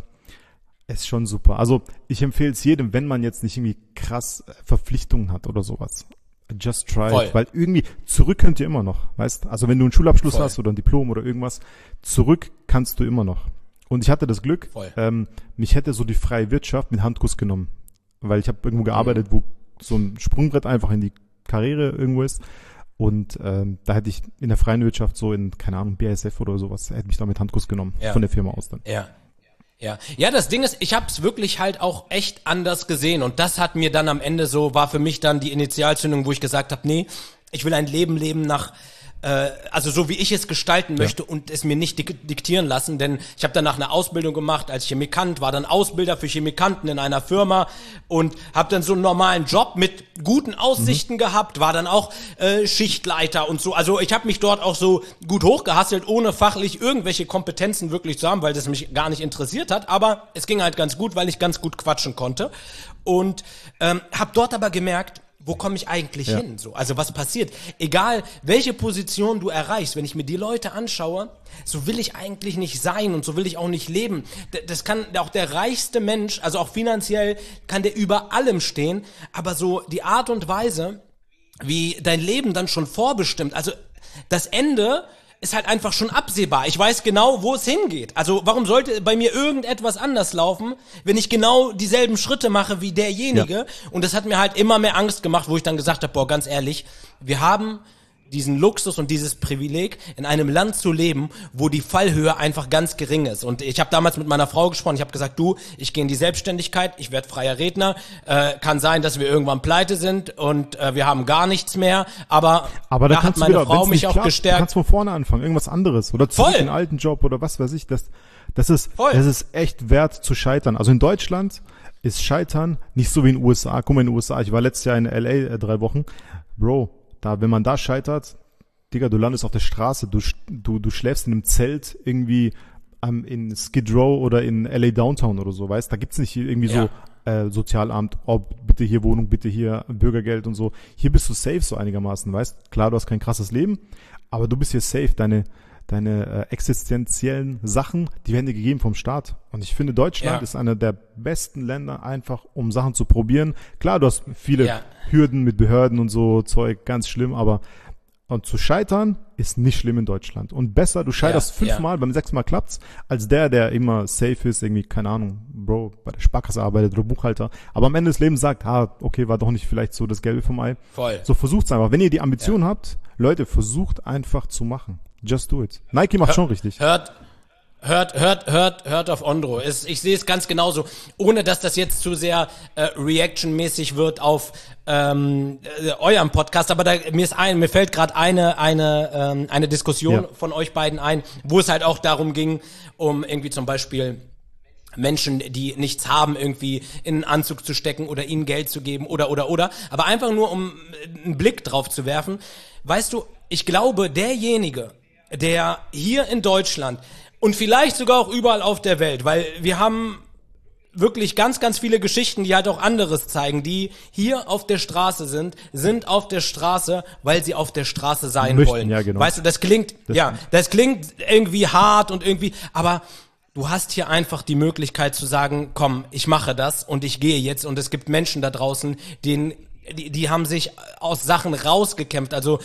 ist schon super. Also, ich empfehle es jedem, wenn man jetzt nicht irgendwie krass äh, Verpflichtungen hat oder sowas. Just try Voll. it, weil irgendwie zurück könnt ihr immer noch, weißt? Also, wenn du einen Schulabschluss Voll. hast oder ein Diplom oder irgendwas, zurück kannst du immer noch. Und ich hatte das Glück, Voll. ähm, mich hätte so die freie Wirtschaft mit Handkuss genommen. Weil ich habe irgendwo gearbeitet, wo so ein Sprungbrett einfach in die Karriere irgendwo ist. Und ähm, da hätte ich in der freien Wirtschaft so in, keine Ahnung, B A S F oder sowas, hätte mich da mit Handkuss genommen. Ja. Von der Firma aus dann. Ja. Ja, ja, das Ding ist, ich habe es wirklich halt auch echt anders gesehen und das hat mir dann am Ende so, war für mich dann die Initialzündung, wo ich gesagt habe, nee, ich will ein Leben leben nach, äh, also so wie ich es gestalten möchte Ja. und es mir nicht dik- diktieren lassen, denn ich habe danach eine Ausbildung gemacht als Chemikant, war dann Ausbilder für Chemikanten in einer Firma und habe dann so einen normalen Job mit guten Aussichten mhm. gehabt, war dann auch äh, Schichtleiter und so, also ich habe mich dort auch so gut hochgehasselt, ohne fachlich irgendwelche Kompetenzen wirklich zu haben, weil das mich gar nicht interessiert hat, aber es ging halt ganz gut, weil ich ganz gut quatschen konnte und ähm, habe dort aber gemerkt, wo komme ich eigentlich Ja. hin? So, also was passiert? Egal, welche Position du erreichst, wenn ich mir die Leute anschaue, so will ich eigentlich nicht sein und so will ich auch nicht leben. D- Das kann auch der reichste Mensch, also auch finanziell, kann der über allem stehen, aber so die Art und Weise, wie dein Leben dann schon vorbestimmt, also das Ende ist halt einfach schon absehbar. Ich weiß genau, wo es hingeht. Also warum sollte bei mir irgendetwas anders laufen, wenn ich genau dieselben Schritte mache wie derjenige? Ja. Und das hat mir halt immer mehr Angst gemacht, wo ich dann gesagt habe, boah, ganz ehrlich, wir haben diesen Luxus und dieses Privileg, in einem Land zu leben, wo die Fallhöhe einfach ganz gering ist. Und ich habe damals mit meiner Frau gesprochen, ich habe gesagt, du, ich gehe in die Selbstständigkeit, ich werde freier Redner, äh, kann sein, dass wir irgendwann pleite sind und äh, wir haben gar nichts mehr, aber, Aber da da hat kannst du meine wieder, Frau wenn's mich nicht auch klappt, gestärkt. Du kannst von vorne anfangen, irgendwas anderes oder zurück Voll. in einen alten Job oder was weiß ich. Das, das ist, Voll. das ist echt wert zu scheitern. Also in Deutschland ist Scheitern nicht so wie in den U S A. Guck mal in den U S A, ich war letztes Jahr in L A äh, drei Wochen. Bro, da, wenn man da scheitert, Digga, du landest auf der Straße, du, du, du schläfst in einem Zelt irgendwie ähm, in Skid Row oder in L A Downtown oder so, weißt? Da gibt's nicht irgendwie Ja. so äh, Sozialamt, oh, bitte hier Wohnung, bitte hier Bürgergeld und so. Hier bist du safe so einigermaßen, weißt? Klar, du hast kein krasses Leben, aber du bist hier safe. Deine, deine äh, existenziellen Sachen, die werden dir gegeben vom Staat. Und ich finde, Deutschland Ja. ist einer der besten Länder einfach, um Sachen zu probieren. Klar, du hast viele Ja. Hürden mit Behörden und so Zeug, ganz schlimm, aber und zu scheitern ist nicht schlimm in Deutschland. Und besser, du scheiterst Ja, fünfmal, ja. beim sechsten Mal klappt's, als der, der immer safe ist, irgendwie, keine Ahnung, Bro, bei der Sparkasse arbeitet oder Buchhalter. Aber am Ende des Lebens sagt, ah, okay, war doch nicht vielleicht so das Gelbe vom Ei. Voll. So, versucht's einfach. Wenn ihr die Ambition habt, Leute, versucht einfach zu machen. Just do it. Nike macht schon richtig. Hört, hört, hört, hört, hört auf Ondro. Es, ich sehe es ganz genauso, ohne dass das jetzt zu sehr äh, Reaction-mäßig wird auf ähm, äh, eurem Podcast. Aber da, mir ist ein, mir fällt gerade eine eine ähm, eine Diskussion Ja. von euch beiden ein, wo es halt auch darum ging, um irgendwie zum Beispiel Menschen, die nichts haben, irgendwie in einen Anzug zu stecken oder ihnen Geld zu geben oder, oder, oder. Aber einfach nur, um einen Blick drauf zu werfen. Weißt du, ich glaube, derjenige, der hier in Deutschland und vielleicht sogar auch überall auf der Welt, weil wir haben wirklich ganz, ganz viele Geschichten, die halt auch anderes zeigen, die hier auf der Straße sind, sind auf der Straße, weil sie auf der Straße sein Möchten, wollen. ja, genau. Weißt du, das klingt, Das ja, stimmt. das klingt irgendwie hart und irgendwie, aber du hast hier einfach die Möglichkeit zu sagen, komm, ich mache das und ich gehe jetzt und es gibt Menschen da draußen, denen die, die haben sich aus Sachen rausgekämpft, also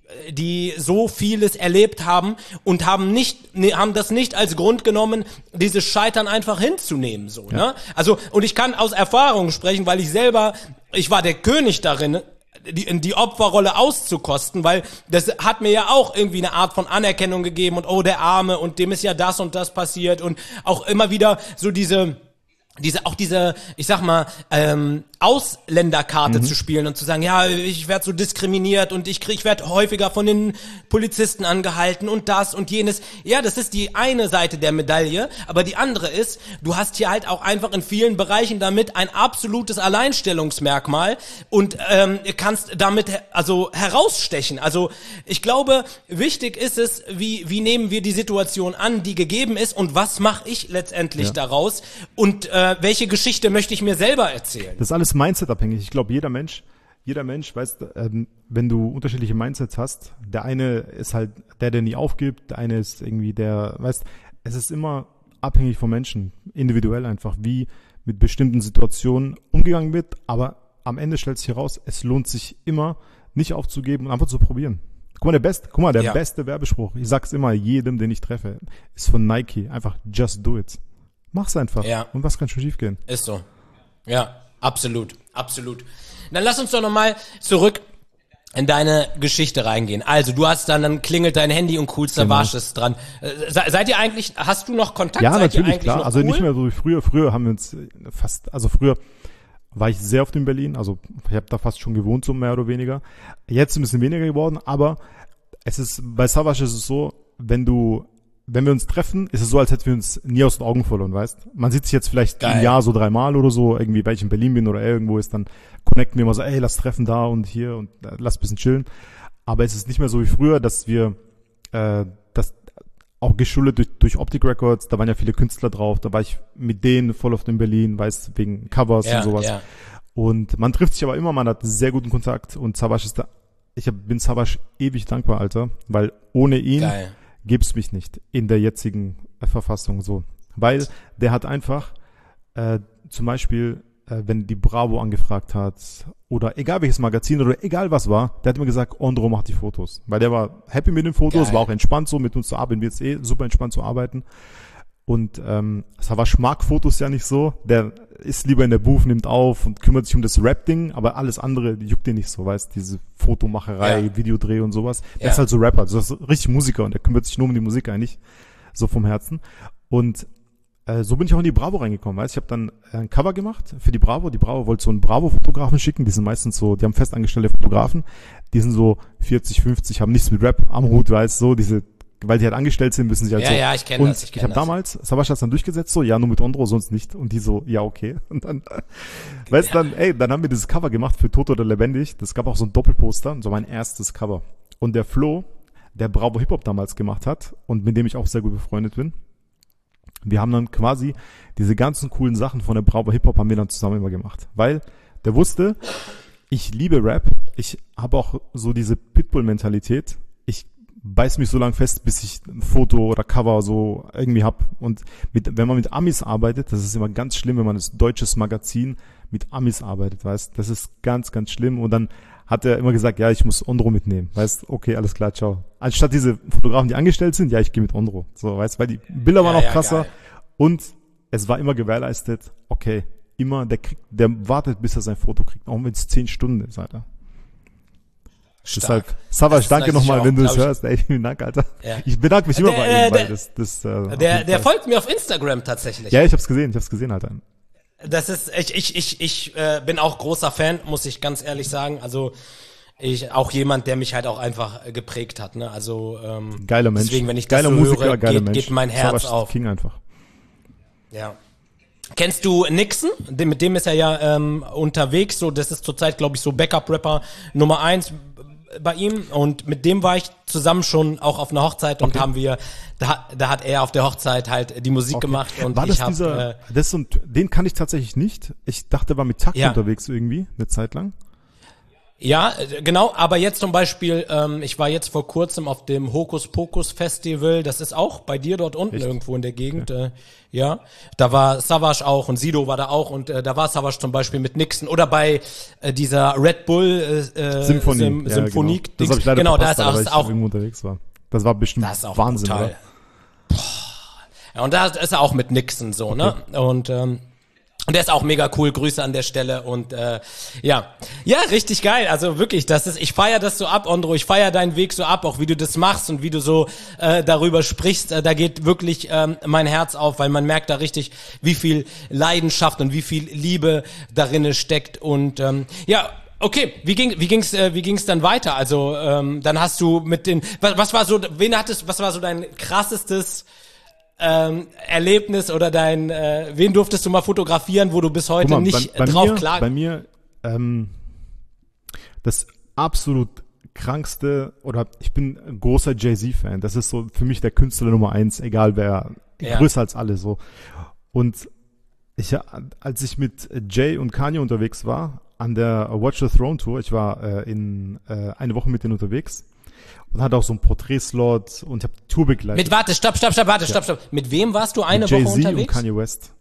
die so vieles erlebt haben und haben nicht, ne, haben das nicht als Grund genommen, dieses Scheitern einfach hinzunehmen, so, Ja. ne? Also, und ich kann aus Erfahrung sprechen, weil ich selber, ich war der König darin, die, die Opferrolle auszukosten, weil das hat mir ja auch irgendwie eine Art von Anerkennung gegeben und oh, der Arme und dem ist ja das und das passiert und auch immer wieder so diese diese auch diese, ich sag mal, ähm, Ausländerkarte mhm. zu spielen und zu sagen, ja, ich werde so diskriminiert und ich krieg, ich werde häufiger von den Polizisten angehalten und das und jenes. Ja, das ist die eine Seite der Medaille, aber die andere ist, du hast hier halt auch einfach in vielen Bereichen damit ein absolutes Alleinstellungsmerkmal und ähm, kannst damit also herausstechen. Also ich glaube, wichtig ist es, wie wie nehmen wir die Situation an, die gegeben ist und was mache ich letztendlich ja. daraus und äh, welche Geschichte möchte ich mir selber erzählen? Das ist alles Mindset-abhängig. Ich glaube, jeder Mensch, jeder Mensch, weißt, ähm, wenn du unterschiedliche Mindsets hast, der eine ist halt der, der nie aufgibt, der eine ist irgendwie der, weißt, es ist immer abhängig vom Menschen, individuell einfach, wie mit bestimmten Situationen umgegangen wird, aber am Ende stellt sich heraus, es lohnt sich immer, nicht aufzugeben und einfach zu probieren. Guck mal, der beste, guck mal, der ja. beste Werbespruch, ich sag's immer jedem, den ich treffe, ist von Nike, einfach just do it. Mach's einfach. Ja. Und was kann schon schief gehen? Ist so. Ja, absolut, absolut. Dann lass uns doch nochmal zurück in deine Geschichte reingehen. Also du hast dann, dann klingelt dein Handy und Cool Savage genau. ist dran. Se, seid ihr eigentlich, hast du noch Kontakt? Ja, seid natürlich, ihr eigentlich klar. Noch also cool? Nicht mehr so wie früher. Früher haben wir uns fast, also früher war ich sehr oft in Berlin. Also ich habe da fast schon gewohnt, so mehr oder weniger. Jetzt ein bisschen weniger geworden, aber es ist, bei Savage ist es so, wenn du wenn wir uns treffen, ist es so, als hätten wir uns nie aus den Augen verloren, weißt? Man sieht sich jetzt vielleicht Geil. im Jahr so dreimal oder so, irgendwie, weil ich in Berlin bin oder er irgendwo ist, dann connecten wir immer so, ey, lass treffen da und hier und äh, lass ein bisschen chillen. Aber es ist nicht mehr so wie früher, dass wir, äh, das auch geschuldet durch, durch Optic Records, da waren ja viele Künstler drauf, da war ich mit denen voll oft in Berlin, weißt, wegen Covers ja, und sowas. Ja. Und man trifft sich aber immer, man hat sehr guten Kontakt und Savage ist da, ich hab, bin Savage ewig dankbar, Alter, weil ohne ihn Geil. gibt's mich nicht in der jetzigen Verfassung so. Weil der hat einfach äh, zum Beispiel, äh, wenn die Bravo angefragt hat oder egal welches Magazin oder egal was war, der hat immer gesagt, Ondro macht die Fotos. Weil der war happy mit den Fotos, Geil. war auch entspannt so, mit uns zu arbeiten, wird es eh super entspannt zu arbeiten. Und ähm, Savage mag Fotos ja nicht so, der ist lieber in der Booth, nimmt auf und kümmert sich um das Rap-Ding, aber alles andere juckt ihn nicht so, weißt, diese Fotomacherei, ja. Videodreh und sowas. Der ja. ist halt so Rapper, also das ist richtig Musiker und der kümmert sich nur um die Musik eigentlich, so vom Herzen. Und äh, so bin ich auch in die Bravo reingekommen, weißt, ich habe dann ein Cover gemacht für die Bravo, die Bravo wollte so einen Bravo-Fotografen schicken, die sind meistens so, die haben festangestellte Fotografen, die sind so vierzig, fünfzig, haben nichts mit Rap am Hut, weißt, so, diese weil die halt angestellt sind, müssen sie halt ja, so. Ja, ich kenne das. Ich, ich habe damals, Savage hat's dann durchgesetzt, so, ja, nur mit Ondro, sonst nicht. Und die so, ja, okay. Und dann, weißt du, dann, ey, dann haben wir dieses Cover gemacht für Tot oder Lebendig. Das gab auch so ein Doppelposter, so mein erstes Cover. Und der Flo, der Bravo Hip-Hop damals gemacht hat und mit dem ich auch sehr gut befreundet bin, wir haben dann quasi diese ganzen coolen Sachen von der Bravo Hip-Hop haben wir dann zusammen immer gemacht. Weil der wusste, ich liebe Rap, ich habe auch so diese Pitbull-Mentalität, ich beiß mich so lang fest, bis ich ein Foto oder Cover so irgendwie hab. Und mit, wenn man mit Amis arbeitet, das ist immer ganz schlimm, wenn man als deutsches Magazin mit Amis arbeitet, weißt, das ist ganz, ganz schlimm. Und dann hat er immer gesagt, ja, ich muss Ondro mitnehmen, weißt, okay, alles klar, ciao. Anstatt diese Fotografen, die angestellt sind, ja, ich gehe mit Ondro, so, weißt, weil die Bilder waren ja, auch ja, krasser geil. Und es war immer gewährleistet, okay, immer, der kriegt, der wartet, bis er sein Foto kriegt, auch wenn es zehn Stunden ist, Alter. Deshalb, Savage, danke nochmal, wenn du es hörst. Ey, vielen Dank, Alter. Ja. Ich bedanke mich der, immer bei ihm, weil der, das, das, äh, der, der folgt mir auf Instagram tatsächlich. Ja, ich hab's gesehen, ich hab's gesehen, Alter. Das ist, ich, ich, ich, ich äh, bin auch großer Fan, muss ich ganz ehrlich sagen. Also, ich, auch jemand, der mich halt auch einfach geprägt hat, ne, also, ähm, geiler Mensch. Deswegen, wenn ich das geiler so Musiker, höre, geiler geht, Mensch. geht mein Herz Savage auf. King einfach. Ja. Kennst du Nixon? Mit dem ist er ja ähm, unterwegs, so, das ist zurzeit, glaube ich, so Backup-Rapper Nummer eins bei ihm und mit dem war ich zusammen schon auch auf einer Hochzeit und okay. haben wir, da, da hat er auf der Hochzeit halt die Musik okay. gemacht und war das ich habe dieser, äh, das und den kann ich tatsächlich nicht. Ich dachte, er war mit Takt ja. unterwegs irgendwie eine Zeit lang. Ja, genau, aber jetzt zum Beispiel, ähm, ich war jetzt vor kurzem auf dem Hokus Pokus Festival, das ist auch bei dir dort unten Echt? irgendwo in der Gegend, okay. äh, ja, da war Savage auch und Sido war da auch und äh, da war Savage zum Beispiel mit Nixon oder bei äh, dieser Red Bull äh, Symphonie, Sim- ja, Symphonie, genau. Das hab ich leider genau, verpasst, da ist weil ich auch irgendwo unterwegs war. Das war bestimmt das ist auch Wahnsinn, brutal. oder? Ja, und da ist er auch mit Nixon so, okay. ne? Und ähm, Und der ist auch mega cool, Grüße an der Stelle und äh, ja, ja, richtig geil, also wirklich, das ist, ich feier das so ab, Ondro, ich feier deinen Weg so ab, auch wie du das machst und wie du so äh, darüber sprichst, äh, da geht wirklich ähm, mein Herz auf, weil man merkt da richtig, wie viel Leidenschaft und wie viel Liebe darin steckt und ähm, ja, okay, wie ging wie ging's äh, wie ging's dann weiter? Also ähm, dann hast du mit den was, was war so, wen hattest, was war so dein krassestes Ähm, Erlebnis oder dein, äh, wen durftest du mal fotografieren, wo du bis heute mal, nicht bei, bei drauf mir, klar... Bei mir, ähm, das absolut krankste, oder ich bin ein großer Jay-Z-Fan, das ist so für mich der Künstler Nummer eins, egal wer, Ja. größer als alle, so. Und ich, als ich mit Jay und Kanye unterwegs war, an der Watch the Throne Tour, ich war äh, in äh, eine Woche mit denen unterwegs, und hatte auch so einen Porträtslot und ich habe die Tour begleitet. Mit, warte, stopp, stopp, stopp, warte, stopp, stopp. Mit wem warst du eine mit Woche Jay-Z unterwegs? und Kanye West.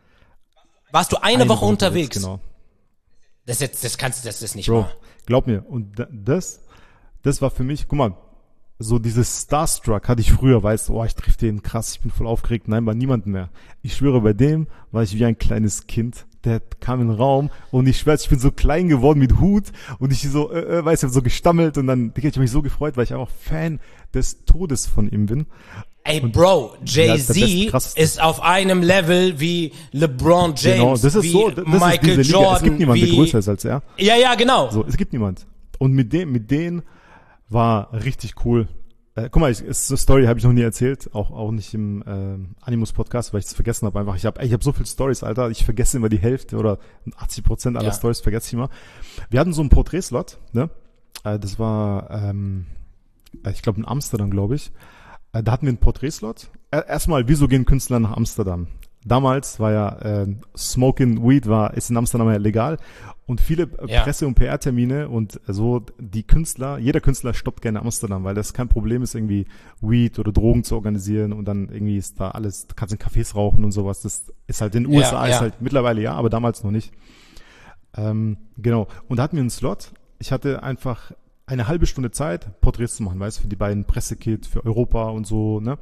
Warst du eine, Eine Woche unterwegs? Genau. Das jetzt, das kannst du, das ist nicht Bro, wahr. glaub mir. Und da- das, das war für mich, guck mal, so dieses Starstruck hatte ich früher, weißt du, oh, ich triff den krass, ich bin voll aufgeregt. Nein, bei niemandem mehr. Ich schwöre, bei dem war ich wie ein kleines Kind. Der kam in den Raum und ich schwöre, ich bin so klein geworden mit Hut und ich so, äh, äh, weißt du, so gestammelt und dann, Digga, ich hab mich so gefreut, weil ich auch Fan des Todes von ihm bin. Ey, Bro, Ja, das Jay-Z Krasseste. ist auf einem Level wie LeBron James, Genau, das ist wie so, das Michael ist diese Liga. Jordan, Es gibt niemanden, wie... der größer ist als er. Ja, ja, genau. So, es gibt niemand. Und mit dem, mit denen war richtig cool. Äh, guck mal, ich, ist so Story habe ich noch nie erzählt, auch auch nicht im äh, Animus Podcast, weil ich es vergessen habe einfach. Ich habe ich habe so viele Stories, Alter, ich vergesse immer die Hälfte oder achtzig Prozent aller Ja. Stories vergesse ich immer. Wir hatten so einen Porträtslot, ne? Äh, das war ähm, ich glaube in Amsterdam, glaube ich. Äh, da hatten wir einen Porträtslot. Äh, erstmal, wieso gehen Künstler nach Amsterdam? Damals war ja äh, Smoking Weed war ist in Amsterdam ja legal und viele äh, Ja. Presse- und P R-Termine und so die Künstler, jeder Künstler stoppt gerne Amsterdam, weil das kein Problem ist, irgendwie Weed oder Drogen zu organisieren und dann irgendwie ist da alles, du kannst in Cafés rauchen und sowas. Das ist halt in den U S A Ja, ja. ist halt mittlerweile ja, aber damals noch nicht. Ähm, genau. Und da hatten wir einen Slot. Ich hatte einfach eine halbe Stunde Zeit, Porträts zu machen, weißt du, für die beiden Pressekit, für Europa und so, ne?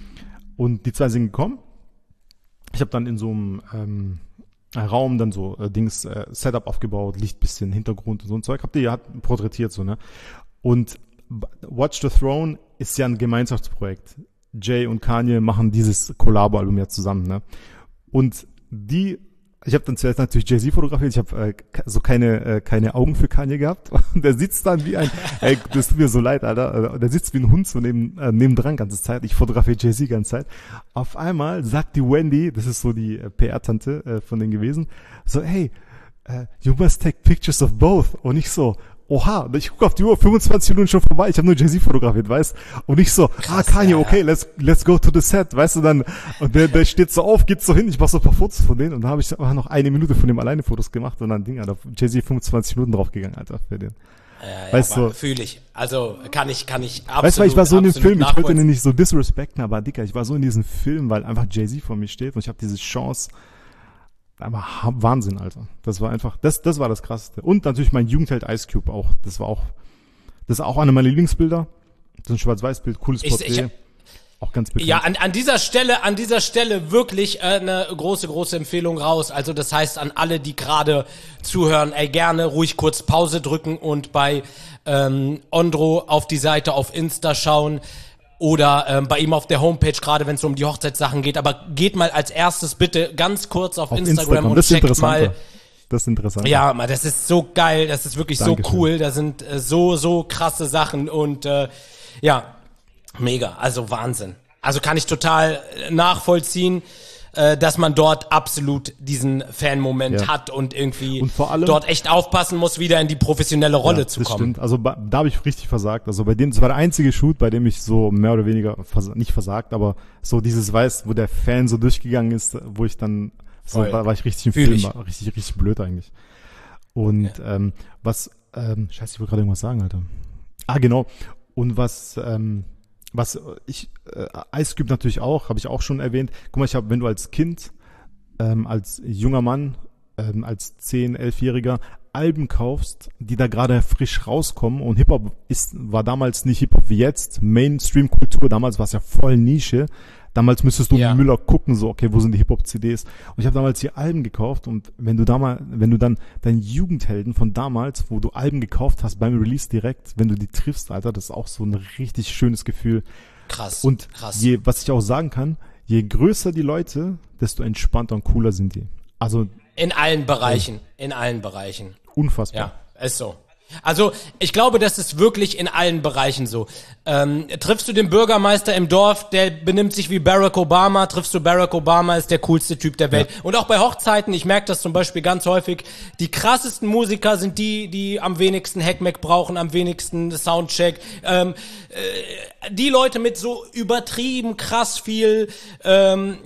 Und die zwei sind gekommen. Ich habe dann in so einem ähm, Raum dann so äh, Dings, äh, Setup aufgebaut, Licht bisschen, Hintergrund und so ein Zeug. Hab die hat porträtiert so, ne? Und Watch the Throne ist ja ein Gemeinschaftsprojekt. Jay und Kanye machen dieses Collabo-Album ja zusammen, ne? Und die, ich habe dann zuerst natürlich Jay-Z fotografiert, ich habe äh, so keine äh, keine Augen für Kanye gehabt. Und der sitzt dann wie ein, ey, das tut mir so leid, Alter. Der sitzt wie ein Hund so neben äh, nebendran ganze Zeit. Ich fotografiere Jay-Z die ganze Zeit. Auf einmal sagt die Wendy, das ist so die äh, P R-Tante äh, von denen gewesen, so, hey, uh, you must take pictures of both. Und ich so, oha, ich gucke auf die Uhr, fünfundzwanzig Minuten schon vorbei, ich habe nur Jay-Z fotografiert, weißt? Und ich so, Krass, ah, Kanye, ja, okay, ja. let's let's go to the set, weißt du, dann, und der, der steht so auf, geht so hin, ich mach so ein paar Fotos von denen und dann habe ich einfach noch eine Minute von dem alleine Fotos gemacht und dann Ding, Alter, Jay-Z fünfundzwanzig Minuten draufgegangen, Alter, für den. Ja, Weißt ja, du- fühle ich. Also kann ich, kann ich absolut. Weißt du, weil ich war so in dem absolut Film, ich wollte nachvollziehen. den nicht so disrespekten, aber Dicker, ich war so in diesem Film, weil einfach Jay-Z vor mir steht und ich habe diese Chance, aber ha- Wahnsinn, Alter. Das war einfach, das, das war das Krasseste. Und natürlich mein Jugendheld Ice Cube auch, das war auch, das ist auch einer meiner Lieblingsbilder. Das ist ein Schwarz-Weiß-Bild, cooles Ich- Porträt. ich- auch ganz bekannt. Ja, an, an dieser Stelle, an dieser Stelle wirklich äh, eine große, große Empfehlung raus. Also das heißt an alle, die gerade zuhören, ey, gerne ruhig kurz Pause drücken und bei ähm, Ondro auf die Seite auf Insta schauen oder ähm, bei ihm auf der Homepage, gerade wenn es um die Hochzeitssachen geht. Aber geht mal als erstes bitte ganz kurz auf, auf Instagram, Instagram, und das ist checkt interessanter. mal. Das ist interessant. Ja, man, das ist so geil, das ist wirklich Dankeschön. so cool, da sind äh, so, so krasse Sachen und äh, ja, mega, also Wahnsinn. Also kann ich total äh, nachvollziehen, äh, dass man dort absolut diesen Fan-Moment Ja. hat und irgendwie Und vor allem- dort echt aufpassen muss, wieder in die professionelle Rolle Ja, zu das kommen. stimmt. Also ba- da habe ich richtig versagt. Also bei dem, das war der einzige Shoot, bei dem ich so mehr oder weniger vers nicht versagt, aber so dieses weiß, wo der Fan so durchgegangen ist, wo ich dann so Voll. war, war ich richtig im Fühl Film, ich. war richtig richtig blöd eigentlich. Und ähm, was ähm, Scheiße, ich wollte gerade irgendwas sagen, Alter. Ah, genau. Und was ähm, was ich äh, Ice Cube natürlich auch, habe ich auch schon erwähnt. Guck mal, ich habe, wenn du als Kind ähm, als junger Mann, ähm, als zehn, elfjähriger Alben kaufst, die da gerade frisch rauskommen und Hip-Hop ist, war damals nicht Hip-Hop wie jetzt, Mainstream-Kultur, damals war es ja voll Nische, Damals müsstest du Ja. im Müller gucken, so, okay, wo sind die Hip-Hop-C Ds? Und ich habe damals hier Alben gekauft und wenn du da mal, wenn du dann deinen Jugendhelden von damals, wo du Alben gekauft hast beim Release direkt, wenn du die triffst, Alter, das ist auch so ein richtig schönes Gefühl. Krass. Und krass. je, was ich auch sagen kann, je größer die Leute, desto entspannter und cooler sind die. Also In allen Bereichen. In allen Bereichen. unfassbar. Ja, ist so. Also, ich glaube, das ist wirklich in allen Bereichen so. Ähm, triffst du den Bürgermeister im Dorf, der benimmt sich wie Barack Obama, triffst du Barack Obama, ist der coolste Typ der Welt. Ja. Und auch bei Hochzeiten, ich merke das zum Beispiel ganz häufig, die krassesten Musiker sind die, die am wenigsten Hackmack brauchen, am wenigsten Soundcheck. Ähm, äh, die Leute mit so übertrieben krass viel ähm,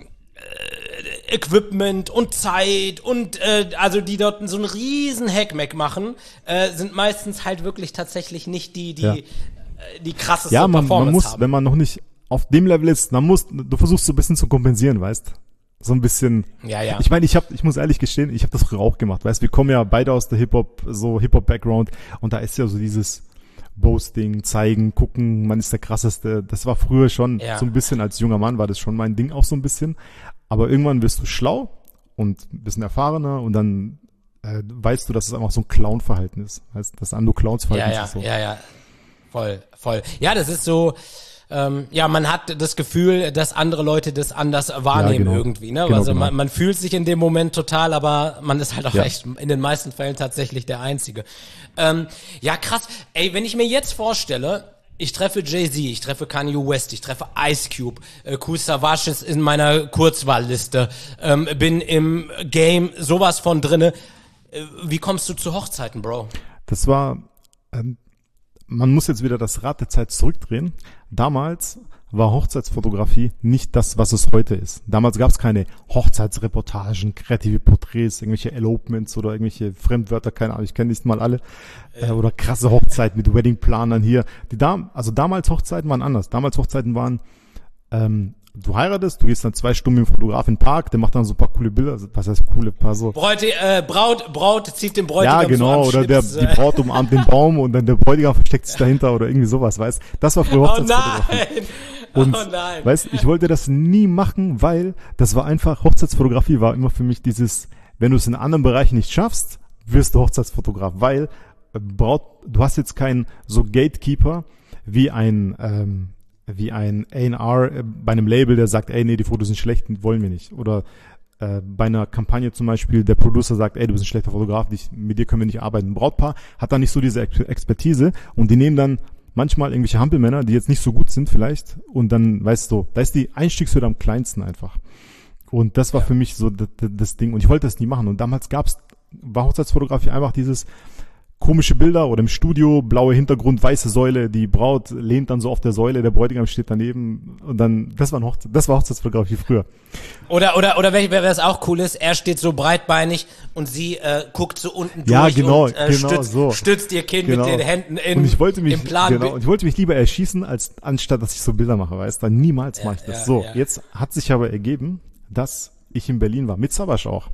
Equipment und Zeit und äh, also die dort so einen riesen Hackmack machen, äh, sind meistens halt wirklich tatsächlich nicht die, die Ja. äh, die krasseste Ja, man, Performance man muss, haben. wenn man noch nicht auf dem Level ist, dann muss, du versuchst so ein bisschen zu kompensieren, weißt? So ein bisschen. Ja, ja. Ich meine, ich habe, ich muss ehrlich gestehen, ich habe das früher auch gemacht, weißt? Wir kommen ja beide aus der Hip-Hop, so Hip-Hop-Background und da ist ja so dieses Boasting, zeigen, gucken, man ist der krasseste. Das war früher schon Ja. so ein bisschen, als junger Mann war das schon mein Ding auch so ein bisschen. Aber irgendwann wirst du schlau und ein bisschen erfahrener und dann äh, weißt du, dass es einfach so ein Clown-Verhalten ist. Heißt, das Ando-Clowns-Verhalten Ja, ja, ist so. ja, ja. Voll, voll. Ja, das ist so, ähm, ja, man hat das Gefühl, dass andere Leute das anders wahrnehmen genau. irgendwie, ne? Genau, also genau. man, man fühlt sich in dem Moment total, aber man ist halt auch Ja. echt in den meisten Fällen tatsächlich der Einzige. Ähm, ja, krass. Ey, wenn ich mir jetzt vorstelle, ich treffe Jay-Z, ich treffe Kanye West, ich treffe Ice Cube, äh, Kool Savas ist in meiner Kurzwahlliste, ähm, bin im Game sowas von drinne. Äh, wie kommst du zu Hochzeiten, Bro? Das war, ähm, man muss jetzt wieder das Rad der Zeit zurückdrehen. Damals war Hochzeitsfotografie nicht das, was es heute ist. Damals gab es keine Hochzeitsreportagen, kreative Porträts, irgendwelche Elopements oder irgendwelche Fremdwörter, keine Ahnung, ich kenne nicht mal alle. Äh, oder krasse Hochzeiten mit Weddingplanern hier. Die Dam also damals Hochzeiten waren anders. Damals Hochzeiten waren, ähm, du heiratest, du gehst dann zwei Stunden mit dem Fotograf in den Park, der macht dann so ein paar coole Bilder, also, was heißt coole, paar so. Bräute, äh, Braut, Braut zieht den Bräutigam Ja, genau, so am oder der, Schlips, die äh. Braut umarmt den Baum und dann der Bräutigam versteckt sich dahinter oder irgendwie sowas, weißt? Das war früher Oh Hochzeitsfotografie. nein! Und, oh nein! weißt, ich wollte das nie machen, weil das war einfach, Hochzeitsfotografie war immer für mich dieses, wenn du es in anderen Bereichen nicht schaffst, wirst du Hochzeitsfotograf, weil äh, Braut, du hast jetzt keinen so Gatekeeper wie ein, ähm, wie ein A and R äh, bei einem Label, der sagt, ey, nee, die Fotos sind schlecht, wollen wir nicht. Oder äh, bei einer Kampagne zum Beispiel, der Producer sagt, ey, du bist ein schlechter Fotograf, dich, mit dir können wir nicht arbeiten. Ein Brautpaar hat da nicht so diese Ex- Expertise und die nehmen dann manchmal irgendwelche Hampelmänner, die jetzt nicht so gut sind vielleicht und dann, weißt du, da ist die Einstiegshürde am kleinsten einfach. Und das war Ja. für mich so das, das Ding und ich wollte das nie machen und damals gab's, war Hochzeitsfotografie einfach dieses komische Bilder oder im Studio, blaue Hintergrund, weiße Säule, die Braut lehnt dann so auf der Säule, der Bräutigam steht daneben und dann, das war, ein Hochze- das war Hochzeitsfotografie früher. Oder, oder, oder wer, wer, wer es auch cool ist, er steht so breitbeinig und sie äh, guckt so unten Ja, durch genau, und äh, genau stützt, so. stützt ihr Kind Genau. mit den Händen in, Und ich wollte mich, im Plan. genau, und ich wollte mich lieber erschießen, als anstatt, dass ich so Bilder mache, weißt du? Niemals Ja, mache ich das. ja, so, ja. jetzt hat sich aber ergeben, dass ich in Berlin war, mit Savas auch.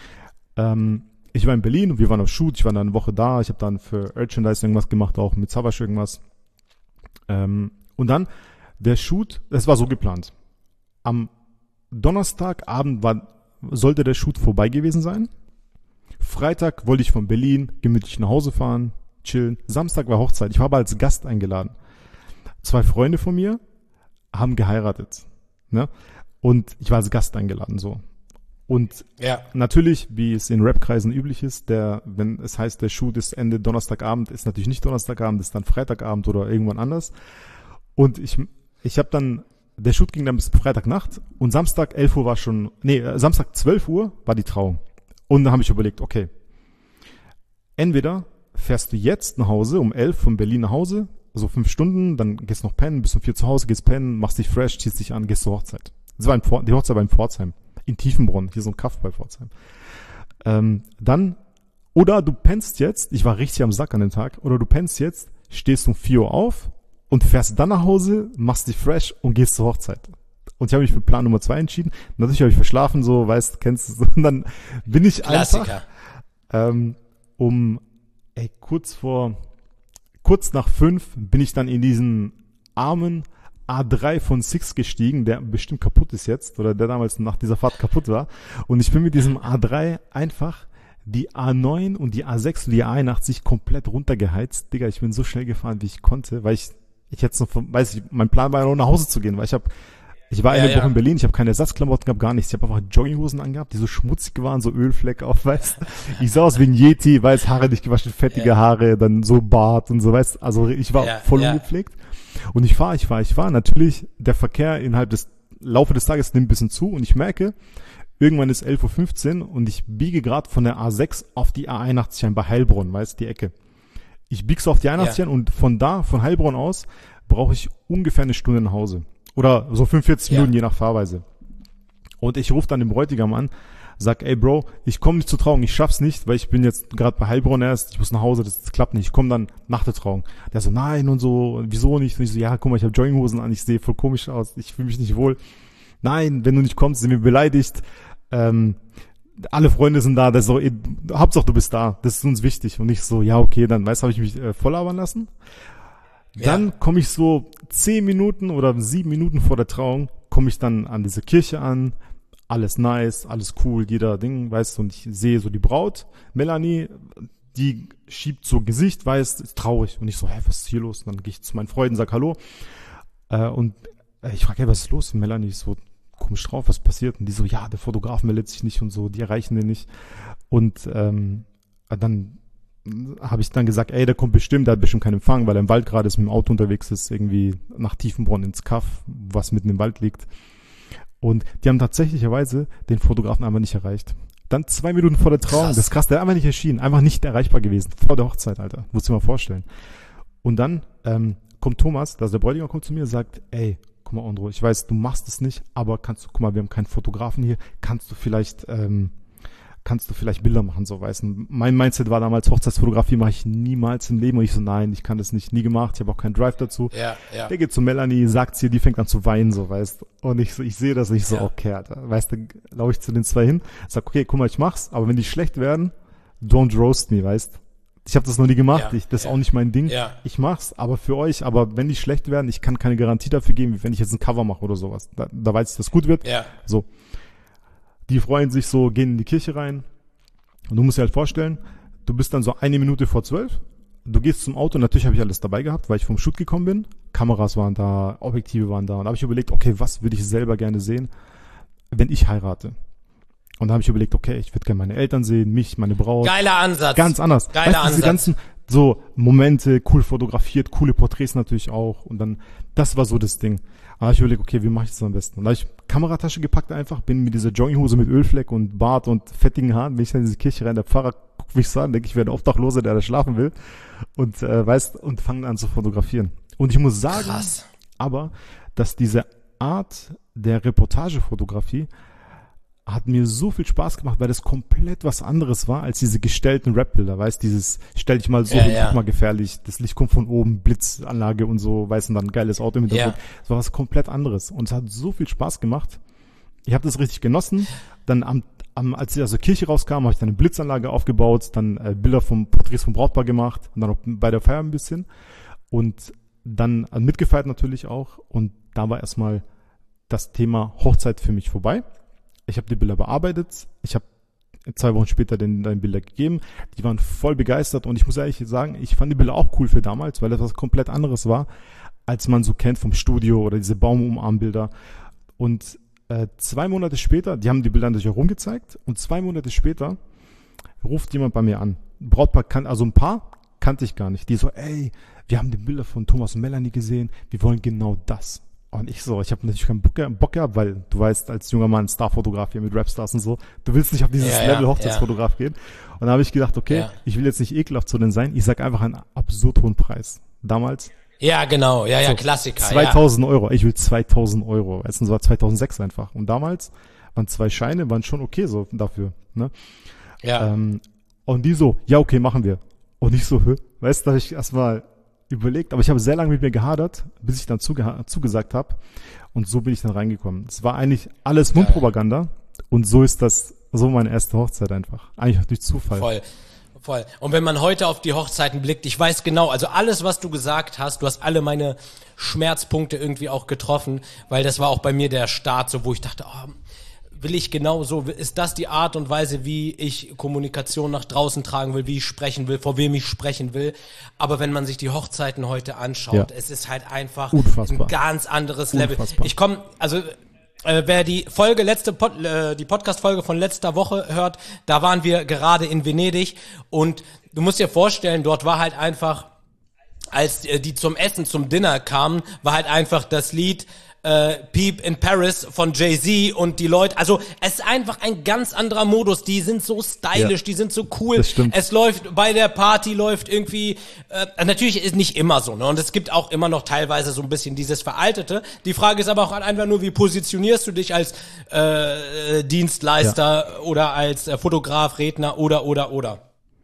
Ähm, ich war in Berlin und wir waren auf Shoot, ich war dann eine Woche da, ich habe dann für Merchandise irgendwas gemacht, auch mit Savas irgendwas. Ähm, und dann der Shoot, das war so geplant. Am Donnerstagabend war, sollte der Shoot vorbei gewesen sein. Freitag wollte ich von Berlin gemütlich nach Hause fahren, chillen. Samstag war Hochzeit. Ich war aber als Gast eingeladen. Zwei Freunde von mir haben geheiratet. Ne? Und ich war als Gast eingeladen, so. Und Ja. natürlich, wie es in Rap-Kreisen üblich ist, der, wenn es heißt, der Shoot ist Ende Donnerstagabend, ist natürlich nicht Donnerstagabend, ist dann Freitagabend oder irgendwann anders. Und ich, ich habe dann, der Shoot ging dann bis Freitagnacht und Samstag elf Uhr war schon, nee, äh, Samstag zwölf Uhr war die Trauung. Und dann habe ich überlegt, okay, entweder fährst du jetzt nach Hause, um elf von Berlin nach Hause, so fünf Stunden, dann gehst du noch pennen, bist um vier zu Hause, gehst pennen, machst dich fresh, ziehst dich an, gehst zur Hochzeit. Das war in, Pfor- die Hochzeit war in Pforzheim, in Tiefenbronn, hier so ein Kaff bei Pforzheim. Ähm, dann, oder du pennst jetzt, ich war richtig am Sack an dem Tag, oder du pennst jetzt, stehst um vier Uhr auf und fährst dann nach Hause, machst dich fresh und gehst zur Hochzeit. Und ich habe mich für Plan Nummer zwei entschieden. Natürlich habe ich verschlafen, so, weißt, kennst du, und dann bin ich Klassiker. einfach ähm, um, ey, kurz vor, kurz nach fünf bin ich dann in diesen armen, A drei von Six gestiegen, der bestimmt kaputt ist jetzt, oder der damals nach dieser Fahrt kaputt war. Und ich bin mit diesem A drei einfach die A neun und die A sechs und die A einundachtzig komplett runtergeheizt. Digga, ich bin so schnell gefahren, wie ich konnte, weil ich, ich jetzt noch, weiß ich, mein Plan war ja noch nach Hause zu gehen, weil ich habe Ich war eine ja, Woche ja. in Berlin, ich habe keine Ersatzklamotten gehabt, gar nichts. Ich habe einfach Jogginghosen angehabt, die so schmutzig waren, so Ölfleck auf, weißt. Ich sah aus wie ein Yeti, weiß, Haare nicht gewaschen, fettige ja. Haare, dann so Bart und so, weißt. Also ich war ja, voll ja. ungepflegt. Und ich fahre, ich fahre, ich fahre. Natürlich, der Verkehr innerhalb des Laufe des Tages nimmt ein bisschen zu und ich merke, irgendwann ist elf Uhr fünfzehn und ich biege gerade von der A sechs auf die A einundachtzig ein bei Heilbronn, weißt, die Ecke. Ich biege so auf die einundachtzig ja. und von da, von Heilbronn aus, brauche ich ungefähr eine Stunde nach Hause. Oder so fünfundvierzig Minuten, ja. je nach Fahrweise. Und ich rufe dann den Bräutigam an, sag, ey Bro, ich komme nicht zur Trauung, ich schaff's nicht, weil ich bin jetzt gerade bei Heilbronn erst, ich muss nach Hause, das, das klappt nicht, ich komme dann nach der Trauung. Der so, nein und so, wieso nicht? Und ich so, ja, guck mal, ich habe Jogginghosen an, ich sehe voll komisch aus, ich fühle mich nicht wohl. Nein, wenn du nicht kommst, sind wir beleidigt. Ähm, alle Freunde sind da, das ist so, ey, Hauptsache du bist da, das ist uns wichtig. Und ich so, ja okay, dann weißt du, habe ich mich äh, voll labern lassen. Dann ja. komme ich so zehn Minuten oder sieben Minuten vor der Trauung, komme ich dann an diese Kirche an, alles nice, alles cool, jeder Ding, weißt du, und ich sehe so die Braut, Melanie, die schiebt so Gesicht, weißt, ist traurig. Und ich so, hä, was ist hier los? Und dann gehe ich zu meinen Freunden, sag Hallo. Äh, und äh, ich frage, hey, was ist los? Und Melanie ist so komisch drauf, was passiert? Und die so, ja, der Fotograf meldet sich nicht und so, die erreichen den nicht. Und ähm, dann habe ich dann gesagt, ey, der kommt bestimmt, der hat bestimmt keinen Empfang, weil er im Wald gerade ist, mit dem Auto unterwegs ist, irgendwie nach Tiefenbronn ins Kaff, was mitten im Wald liegt. Und die haben tatsächlicherweise den Fotografen einfach nicht erreicht. Dann zwei Minuten vor der Trauung, krass. Das ist krass, der ist einfach nicht erschienen, einfach nicht erreichbar gewesen, vor der Hochzeit, Alter, musst du dir mal vorstellen. Und dann ähm, kommt Thomas, also der Bräutigam kommt zu mir und sagt, ey, guck mal, Andro, ich weiß, du machst es nicht, aber kannst du, guck mal, wir haben keinen Fotografen hier, kannst du vielleicht... Ähm, kannst du vielleicht Bilder machen, so, weißt du. Mein Mindset war damals, Hochzeitsfotografie mache ich niemals im Leben. Und ich so, nein, ich kann das nicht, nie gemacht, ich habe auch keinen Drive dazu. Ja, ja. Der geht zu Melanie, sagt sie, die fängt an zu weinen, so, weißt du. Und ich so, ich sehe das nicht so, ja. okay, Alter. Weißt du, laufe ich zu den zwei hin, sag, okay, guck mal, ich mach's, aber wenn die schlecht werden, don't roast me, weißt du. Ich habe das noch nie gemacht, ja, ich, das ist ja. auch nicht mein Ding. Ja. Ich mach's, aber für euch, aber wenn die schlecht werden, ich kann keine Garantie dafür geben, wie wenn ich jetzt ein Cover mache oder sowas. Da, da weiß ich, dass gut wird. Ja. So. Die freuen sich so, gehen in die Kirche rein. Und du musst dir halt vorstellen, du bist dann so eine Minute vor zwölf, du gehst zum Auto, natürlich habe ich alles dabei gehabt, weil ich vom Shoot gekommen bin, Kameras waren da, Objektive waren da und da habe ich überlegt, okay, was würde ich selber gerne sehen, wenn ich heirate? Und da habe ich überlegt, okay, ich würde gerne meine Eltern sehen, mich, meine Braut. Geiler Ansatz. Ganz anders. Geiler weißt, Ansatz. Diese ganzen so Momente, cool fotografiert, coole Porträts natürlich auch und dann, das war so das Ding. Da habe ich überlegt, okay, wie mache ich das am besten? Und da habe ich Kameratasche gepackt einfach, bin mit dieser Jogginghose mit Ölfleck und Bart und fettigen Haaren, bin ich dann in diese Kirche rein, der Pfarrer guckt mich so an, denke ich, wäre ein Obdachloser, der da schlafen will und äh, weißt, und fangen an zu fotografieren. Und ich muss sagen, krass. aber, dass diese Art der Reportagefotografie hat mir so viel Spaß gemacht, weil das komplett was anderes war als diese gestellten Rap-Bilder, weißt, dieses stell dich mal so, ja, hin, ja. guck mal gefährlich, das Licht kommt von oben, Blitzanlage und so, weißt du, dann ein geiles Auto im Hintergrund. Ja. Das war was komplett anderes und es hat so viel Spaß gemacht. Ich habe das richtig genossen. Dann am, am als ich aus der Kirche rauskam, habe ich dann eine Blitzanlage aufgebaut, dann äh, Bilder vom Porträts vom Brautpaar gemacht und dann auch bei der Feier ein bisschen und dann äh, mitgefeiert natürlich auch und da war erstmal das Thema Hochzeit für mich vorbei. Ich habe die Bilder bearbeitet, ich habe zwei Wochen später den, den Bilder gegeben, die waren voll begeistert und ich muss ehrlich sagen, ich fand die Bilder auch cool für damals, weil das was komplett anderes war, als man so kennt vom Studio oder diese Baumumarmbilder. Und äh, zwei Monate später, die haben die Bilder natürlich auch rumgezeigt und zwei Monate später ruft jemand bei mir an. Brautpaar kann, also ein Paar kannte ich gar nicht. Die so, ey, wir haben die Bilder von Thomas und Melanie gesehen, wir wollen genau das. Und ich so, ich habe natürlich keinen Bock, Bock gehabt, weil du weißt, als junger Mann, Starfotograf hier mit Rapstars und so, du willst nicht auf dieses ja, Level Hochzeitsfotograf ja. gehen. Und da habe ich gedacht, okay, ja. ich will jetzt nicht ekelhaft zu denen sein, ich sag einfach einen absurd hohen Preis. Damals. Ja, genau, ja, ja, so, Klassiker. zweitausend ja. Euro, ich will zweitausend Euro. Weißt du, das war zweitausendsechs einfach. Und damals waren zwei Scheine, waren schon okay so dafür. Ne? Ja. Ähm, und die so, ja, okay, machen wir. Und ich so, hä? Weißt du, da habe ich erstmal überlegt, aber ich habe sehr lange mit mir gehadert, bis ich dann zuge- zugesagt habe und so bin ich dann reingekommen. Es war eigentlich alles Mundpropaganda und so ist das, so meine erste Hochzeit einfach. Eigentlich durch Zufall. Voll, Voll. Und wenn man heute auf die Hochzeiten blickt, ich weiß genau, also alles, was du gesagt hast, du hast alle meine Schmerzpunkte irgendwie auch getroffen, weil das war auch bei mir der Start, so wo ich dachte, oh, will ich genau so, ist das die Art und Weise, wie ich Kommunikation nach draußen tragen will, wie ich sprechen will, vor wem ich sprechen will. Aber wenn man sich die Hochzeiten heute anschaut, ja. es ist halt einfach Unfassbar. ein ganz anderes Level. Unfassbar. Ich komme, also äh, wer die Folge letzte Pod, äh, die Podcast-Folge von letzter Woche hört, da waren wir gerade in Venedig und du musst dir vorstellen, dort war halt einfach, als äh, die zum Essen, zum Dinner kamen, war halt einfach das Lied Äh, Peep in Paris von Jay-Z und die Leute, also es ist einfach ein ganz anderer Modus, die sind so stylisch, ja, die sind so cool, das stimmt. Es läuft, bei der Party läuft irgendwie, äh, natürlich ist nicht immer so, ne, und es gibt auch immer noch teilweise so ein bisschen dieses Veraltete, die Frage ist aber auch einfach nur, wie positionierst du dich als äh, Dienstleister ja. oder als äh, Fotograf, Redner oder, oder, oder.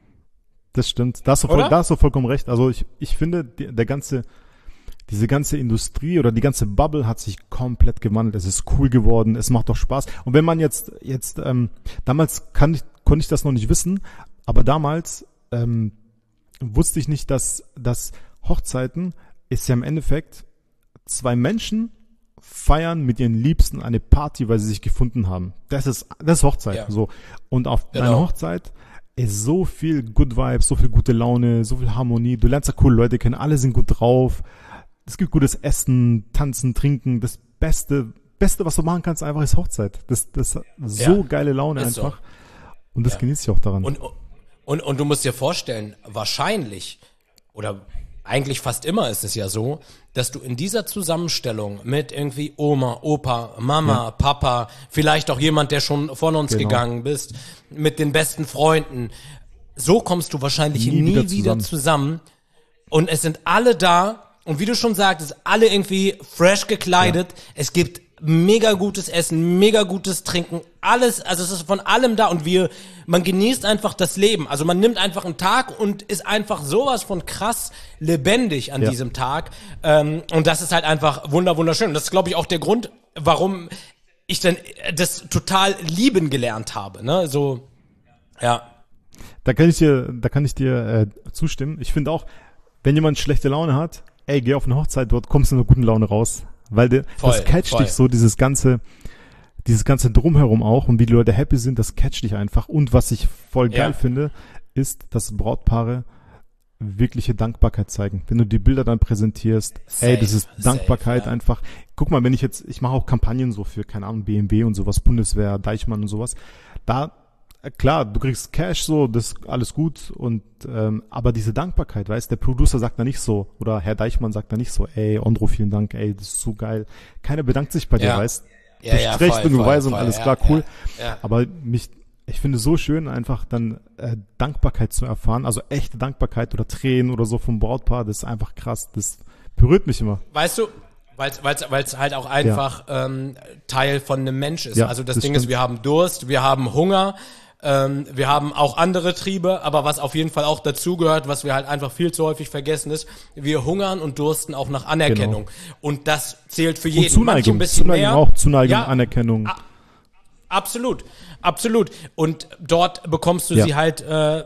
Das stimmt, da hast du, voll, da hast du vollkommen recht, also ich, ich finde, die, der ganze Diese ganze Industrie oder die ganze Bubble hat sich komplett gewandelt. Es ist cool geworden, es macht doch Spaß. Und wenn man jetzt, jetzt ähm, damals kann ich, konnte ich das noch nicht wissen, aber damals ähm, wusste ich nicht, dass, dass Hochzeiten ist ja im Endeffekt zwei Menschen feiern mit ihren Liebsten eine Party, weil sie sich gefunden haben. Das ist, das ist Hochzeit. Ja. So. Und auf genau. einer Hochzeit ist so viel Good Vibes, so viel gute Laune, so viel Harmonie. Du lernst ja coole Leute kennen, alle sind gut drauf. Es gibt gutes Essen, Tanzen, Trinken. Das Beste, Beste, was du machen kannst, einfach ist Hochzeit. Das, das so ja, geile Laune einfach. So. Und das ja. genießt ich auch daran. Und, und, und du musst dir vorstellen, wahrscheinlich, oder eigentlich fast immer ist es ja so, dass du in dieser Zusammenstellung mit irgendwie Oma, Opa, Mama, ja. Papa, vielleicht auch jemand, der schon von uns genau. gegangen bist, mit den besten Freunden, so kommst du wahrscheinlich nie, nie wieder, wieder zusammen. zusammen. Und es sind alle da. Und wie du schon sagtest, alle irgendwie fresh gekleidet. Ja. Es gibt mega gutes Essen, mega gutes Trinken, alles, also es ist von allem da und wir, man genießt einfach das Leben. Also man nimmt einfach einen Tag und ist einfach sowas von krass lebendig an ja. diesem Tag. Ähm, und das ist halt einfach wunder wunderschön. Und das ist, glaube ich, auch der Grund, warum ich dann das total lieben gelernt habe. Ne, so, ja. Da kann ich dir, da kann ich dir äh, zustimmen. Ich finde auch, wenn jemand schlechte Laune hat, ey, geh auf eine Hochzeit, dort kommst du in einer guten Laune raus. Weil de, voll, das catcht voll. dich so, dieses ganze, dieses ganze Drumherum auch und wie die Leute happy sind, das catcht dich einfach. Und was ich voll geil ja. finde, ist, dass Brautpaare wirkliche Dankbarkeit zeigen. Wenn du die Bilder dann präsentierst, safe, ey, das ist Dankbarkeit safe, ja. einfach. Guck mal, wenn ich jetzt, ich mache auch Kampagnen so für, keine Ahnung, B M W und sowas, Bundeswehr, Deichmann und sowas, da klar, du kriegst Cash, so, das ist alles gut und ähm, aber diese Dankbarkeit, weißt, der Producer sagt da nicht so oder Herr Deichmann sagt da nicht so, ey, Ondro, vielen Dank, ey, das ist so geil. Keiner bedankt sich bei dir, ja. weißt, ja, durch ja, Recht und Beweise und voll, alles ja, klar, cool. Ja, ja. Aber mich, ich finde so schön, einfach dann äh, Dankbarkeit zu erfahren, also echte Dankbarkeit oder Tränen oder so vom Brautpaar, das ist einfach krass, das berührt mich immer. Weißt du, Weil es halt auch einfach ja. ähm, Teil von einem Mensch ist. Ja, also das, das Ding stimmt. ist, wir haben Durst, wir haben Hunger, ähm, wir haben auch andere Triebe, aber was auf jeden Fall auch dazugehört, was wir halt einfach viel zu häufig vergessen ist, wir hungern und dursten auch nach Anerkennung. Genau. Und das zählt für jeden. Und Zuneigung, Manche ein bisschen Zuneigung mehr. auch, Zuneigung, ja, Anerkennung. A- absolut, absolut. Und dort bekommst du ja. sie halt äh,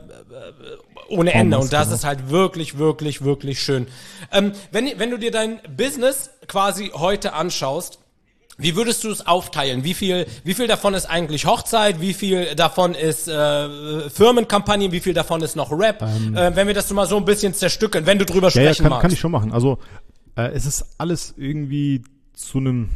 ohne Ende. Und das genau. ist halt wirklich, wirklich, wirklich schön. Ähm, wenn, wenn du dir dein Business quasi heute anschaust, wie würdest du es aufteilen? Wie viel, wie viel davon ist eigentlich Hochzeit? Wie viel davon ist äh, Firmenkampagnen? Wie viel davon ist noch Rap? Ähm, äh, wenn wir das mal so ein bisschen zerstückeln, wenn du drüber ja, sprechen ja, kann, magst. kann ich schon machen. Also äh, es ist alles irgendwie zu einem.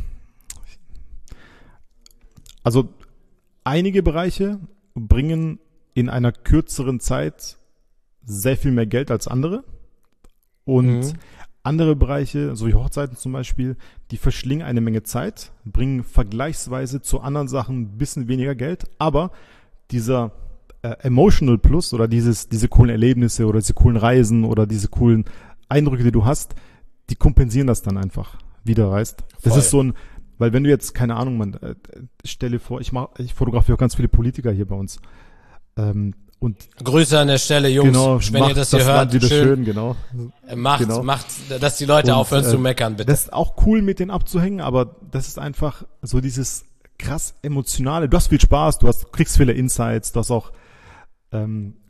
Also einige Bereiche bringen in einer kürzeren Zeit sehr viel mehr Geld als andere. Und mhm. andere Bereiche, so wie Hochzeiten zum Beispiel, die verschlingen eine Menge Zeit, bringen vergleichsweise zu anderen Sachen ein bisschen weniger Geld, aber dieser äh, Emotional Plus oder dieses diese coolen Erlebnisse oder diese coolen Reisen oder diese coolen Eindrücke, die du hast, die kompensieren das dann einfach wieder, weißt? Das Voll. Ist so ein, weil wenn du jetzt, keine Ahnung, man, äh, stelle vor, ich mach, ich fotografiere auch ganz viele Politiker hier bei uns, ähm, und Grüße an der Stelle, Jungs, genau, wenn ihr das hier hört, wieder schön, schön genau. Macht, genau. macht, dass die Leute und, aufhören äh, zu meckern, bitte. Das ist auch cool, mit denen abzuhängen, aber das ist einfach so dieses krass emotionale. Du hast viel Spaß, du hast, kriegst viele Insights, du hast auch ähm,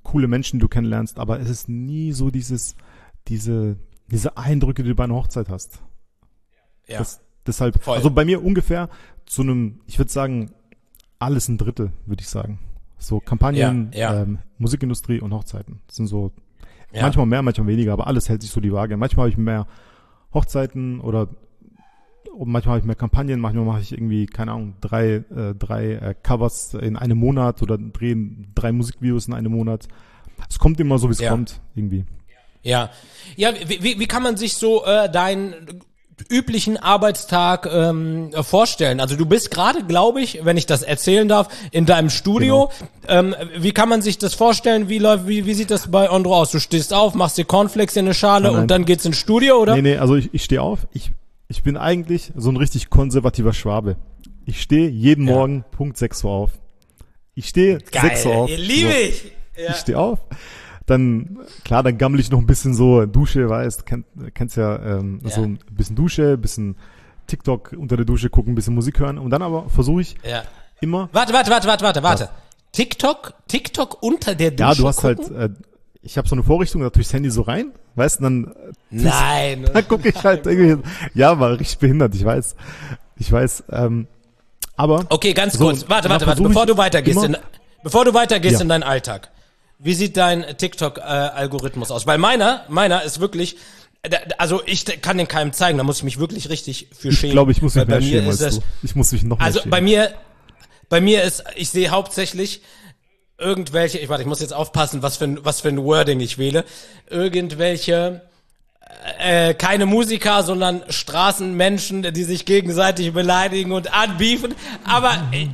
coole Menschen, die du kennenlernst, aber es ist nie so dieses, diese, diese Eindrücke, die du bei einer Hochzeit hast. Ja. Das, deshalb, Voll. also bei mir ungefähr zu einem, ich würde sagen, alles ein Drittel, würde ich sagen. So Kampagnen, Ja, ja. Ähm, Musikindustrie und Hochzeiten. Das sind so, Ja. manchmal mehr, manchmal weniger, aber alles hält sich so die Waage. Manchmal habe ich mehr Hochzeiten oder manchmal habe ich mehr Kampagnen, manchmal mache ich irgendwie, keine Ahnung, drei, äh, drei äh, Covers in einem Monat oder drehen drei Musikvideos in einem Monat. Es kommt immer so, wie es Ja. kommt, irgendwie. Ja, ja. Wie, wie, wie kann man sich so äh, deinen üblichen Arbeitstag ähm, vorstellen? Also du bist gerade, glaube ich, wenn ich das erzählen darf, in deinem Studio. Ähm, wie kann man sich das vorstellen? Wie läuft, wie, wie sieht das bei Ondro aus? Du stehst auf, machst dir Cornflakes in eine Schale Nein, nein. und dann geht's ins Studio, oder? Nee, nee, also ich, ich stehe auf. Ich, ich bin eigentlich so ein richtig konservativer Schwabe. Ich stehe jeden Ja. Morgen Punkt sechs Uhr auf. Ich stehe sechs Uhr auf. Ihr liebe So. ich. Ja. Ich stehe auf. Dann, klar, dann gammel ich noch ein bisschen so, Dusche, weißt, kennt, kennst ja, ähm, Ja. so ein bisschen Dusche, ein bisschen TikTok unter der Dusche gucken, ein bisschen Musik hören und dann aber versuche ich Ja. immer, Warte, warte, warte, warte, warte, warte. TikTok, TikTok unter der Dusche ja, du hast gucken? halt, äh, ich habe so eine Vorrichtung, da tue ich das Handy so rein, weißt, und dann, Nein. dann gucke ich halt irgendwie, ja, war richtig behindert, ich weiß, ich weiß, ähm, aber, Okay, ganz So, kurz. Warte, und warte, dann warte. versuch Bevor ich du weitergehst, in, immer- bevor du weitergehst Ja. in deinen Alltag. Wie sieht dein TikTok-Algorithmus aus? Weil meiner, meiner ist wirklich, da- also ich kann den keinem zeigen, da muss ich mich wirklich richtig für ich schämen. glaube, ich muss mich Weil bei mehr mir schämen als ist du. es, Ich muss mich noch mehr also schämen. bei mir, bei mir ist, ich sehe hauptsächlich irgendwelche, ich warte, ich muss jetzt aufpassen, was für ein, was für ein Wording ich wähle. Irgendwelche, äh, keine Musiker, sondern Straßenmenschen, die sich gegenseitig beleidigen und anbiefen. Aber ich,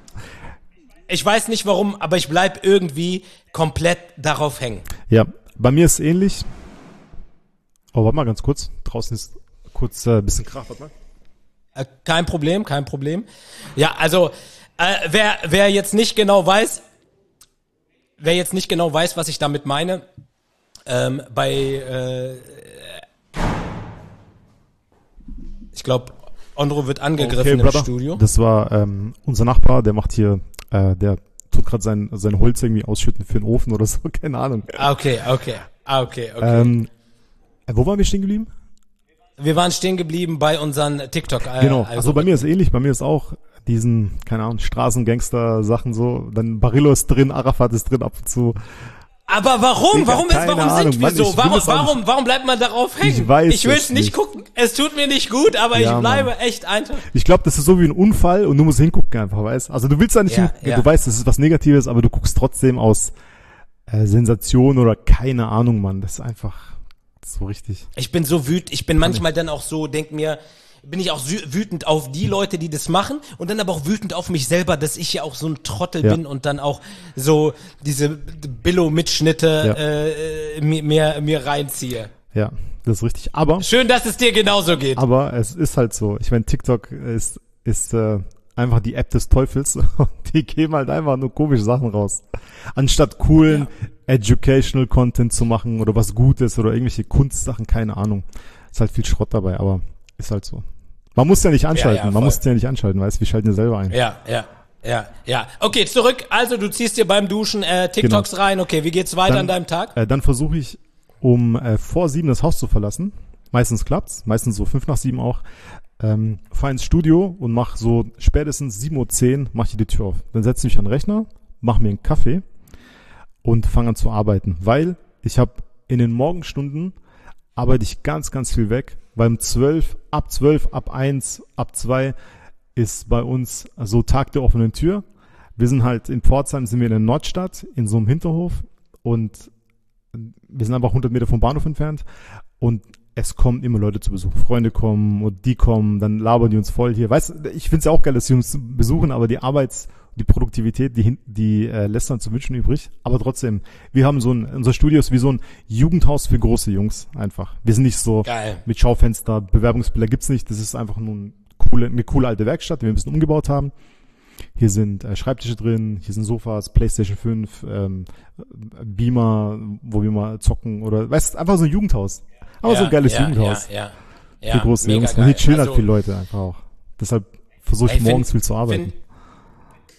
ich weiß nicht warum, aber ich bleib irgendwie komplett darauf hängen. Ja, bei mir ist es ähnlich. Oh, warte mal ganz kurz. Draußen ist kurz ein äh, bisschen Krach. Warte mal. Äh, kein Problem, kein Problem. Ja, also äh, wer wer jetzt nicht genau weiß, wer jetzt nicht genau weiß, was ich damit meine, ähm, bei äh, ich glaube, Ondro wird angegriffen im Brother. Studio. Das war ähm, unser Nachbar, der macht hier, äh, der tut gerade sein, sein Holz irgendwie ausschütten für den Ofen oder so, keine Ahnung. Ah, okay, okay, ah, okay, okay. Ähm, äh, wo waren wir stehen geblieben? Wir waren stehen geblieben bei unseren TikTok. Äh, Genau, also bei mir ist ähnlich, bei mir ist auch diesen, keine Ahnung, Straßengangster-Sachen so, dann Barillo ist drin, Arafat ist drin ab und zu. Aber warum? Digga, Warum, ist, keine warum Ahnung, sind wir Mann, so? ich will Warum, es auch nicht- warum, warum bleibt man darauf hängen? Ich weiß Ich will es es nicht nicht. gucken. Es tut mir nicht gut, aber Ja, ich bleibe Mann. echt einfach. Ich glaube, das ist so wie ein Unfall und du musst hingucken einfach, weißt? Also du willst da nicht Ja, hingucken, ja. du weißt, das ist was Negatives, aber du guckst trotzdem aus äh, Sensation oder keine Ahnung, Mann. Das ist einfach so richtig. Ich bin so wütend. Ich bin manchmal dann auch so, denk mir, bin ich auch sü- wütend auf die Leute, die das machen und dann aber auch wütend auf mich selber, dass ich ja auch so ein Trottel Ja. bin und dann auch so diese Billo-Mitschnitte Ja. äh, mir, mir, mir reinziehe. Ja, das ist richtig. Aber, Schön, dass es dir genauso geht. aber es ist halt so. Ich meine, TikTok ist, ist äh, einfach die App des Teufels und die geben halt einfach nur komische Sachen raus. Anstatt coolen Educational Content zu machen oder was Gutes oder irgendwelche Kunstsachen, keine Ahnung. Ist halt viel Schrott dabei, aber ist halt so. Man muss ja nicht anschalten, ja, man voll. muss ja nicht anschalten, weißt du, wir schalten ja selber ein. Ja, ja, ja, ja. Okay, zurück. Also du ziehst dir beim Duschen äh, TikToks Genau. rein. Okay, wie geht's weiter Dann- an deinem Tag? Äh, dann versuche ich, um äh, vor sieben das Haus zu verlassen. Meistens klappt's, meistens so fünf nach sieben auch. Ähm, fahr ins Studio und mach so spätestens sieben Uhr zehn mach ich die Tür auf. Dann setze ich mich an den Rechner, mach mir einen Kaffee und fange an zu arbeiten. Weil ich habe in den Morgenstunden arbeite ich ganz, ganz viel weg. Beim zwölf, ab zwölf, ab eins, ab zwei ist bei uns so Tag der offenen Tür. Wir sind halt in Pforzheim, sind wir in der Nordstadt, in so einem Hinterhof und wir sind einfach hundert Meter vom Bahnhof entfernt und es kommen immer Leute zu Besuch. Freunde kommen und die kommen, dann labern die uns voll hier. Weißt du, ich find's ja auch geil, dass sie uns besuchen, aber die Arbeits-, die Produktivität, die, hin- die äh, lässt dann zu wünschen übrig. Aber trotzdem, wir haben so ein, unser Studio ist wie so ein Jugendhaus für große Jungs einfach. Wir sind nicht so Geil. mit Schaufenster, Bewerbungsbilder gibt's nicht. Das ist einfach nur ein coole, eine coole alte Werkstatt, die wir ein bisschen umgebaut haben. Hier sind äh, Schreibtische drin, hier sind Sofas, PlayStation fünf, ähm, Beamer, wo wir mal zocken oder, weißt du, einfach so ein Jugendhaus. Aber ja, so ein geiles ja, Jugendhaus. Ja, ja, Für ja, große mega Jungs. Und geil. hier chillen halt Also, viele Leute einfach auch. Deshalb versuche ich ey, find- morgens viel zu arbeiten. Finde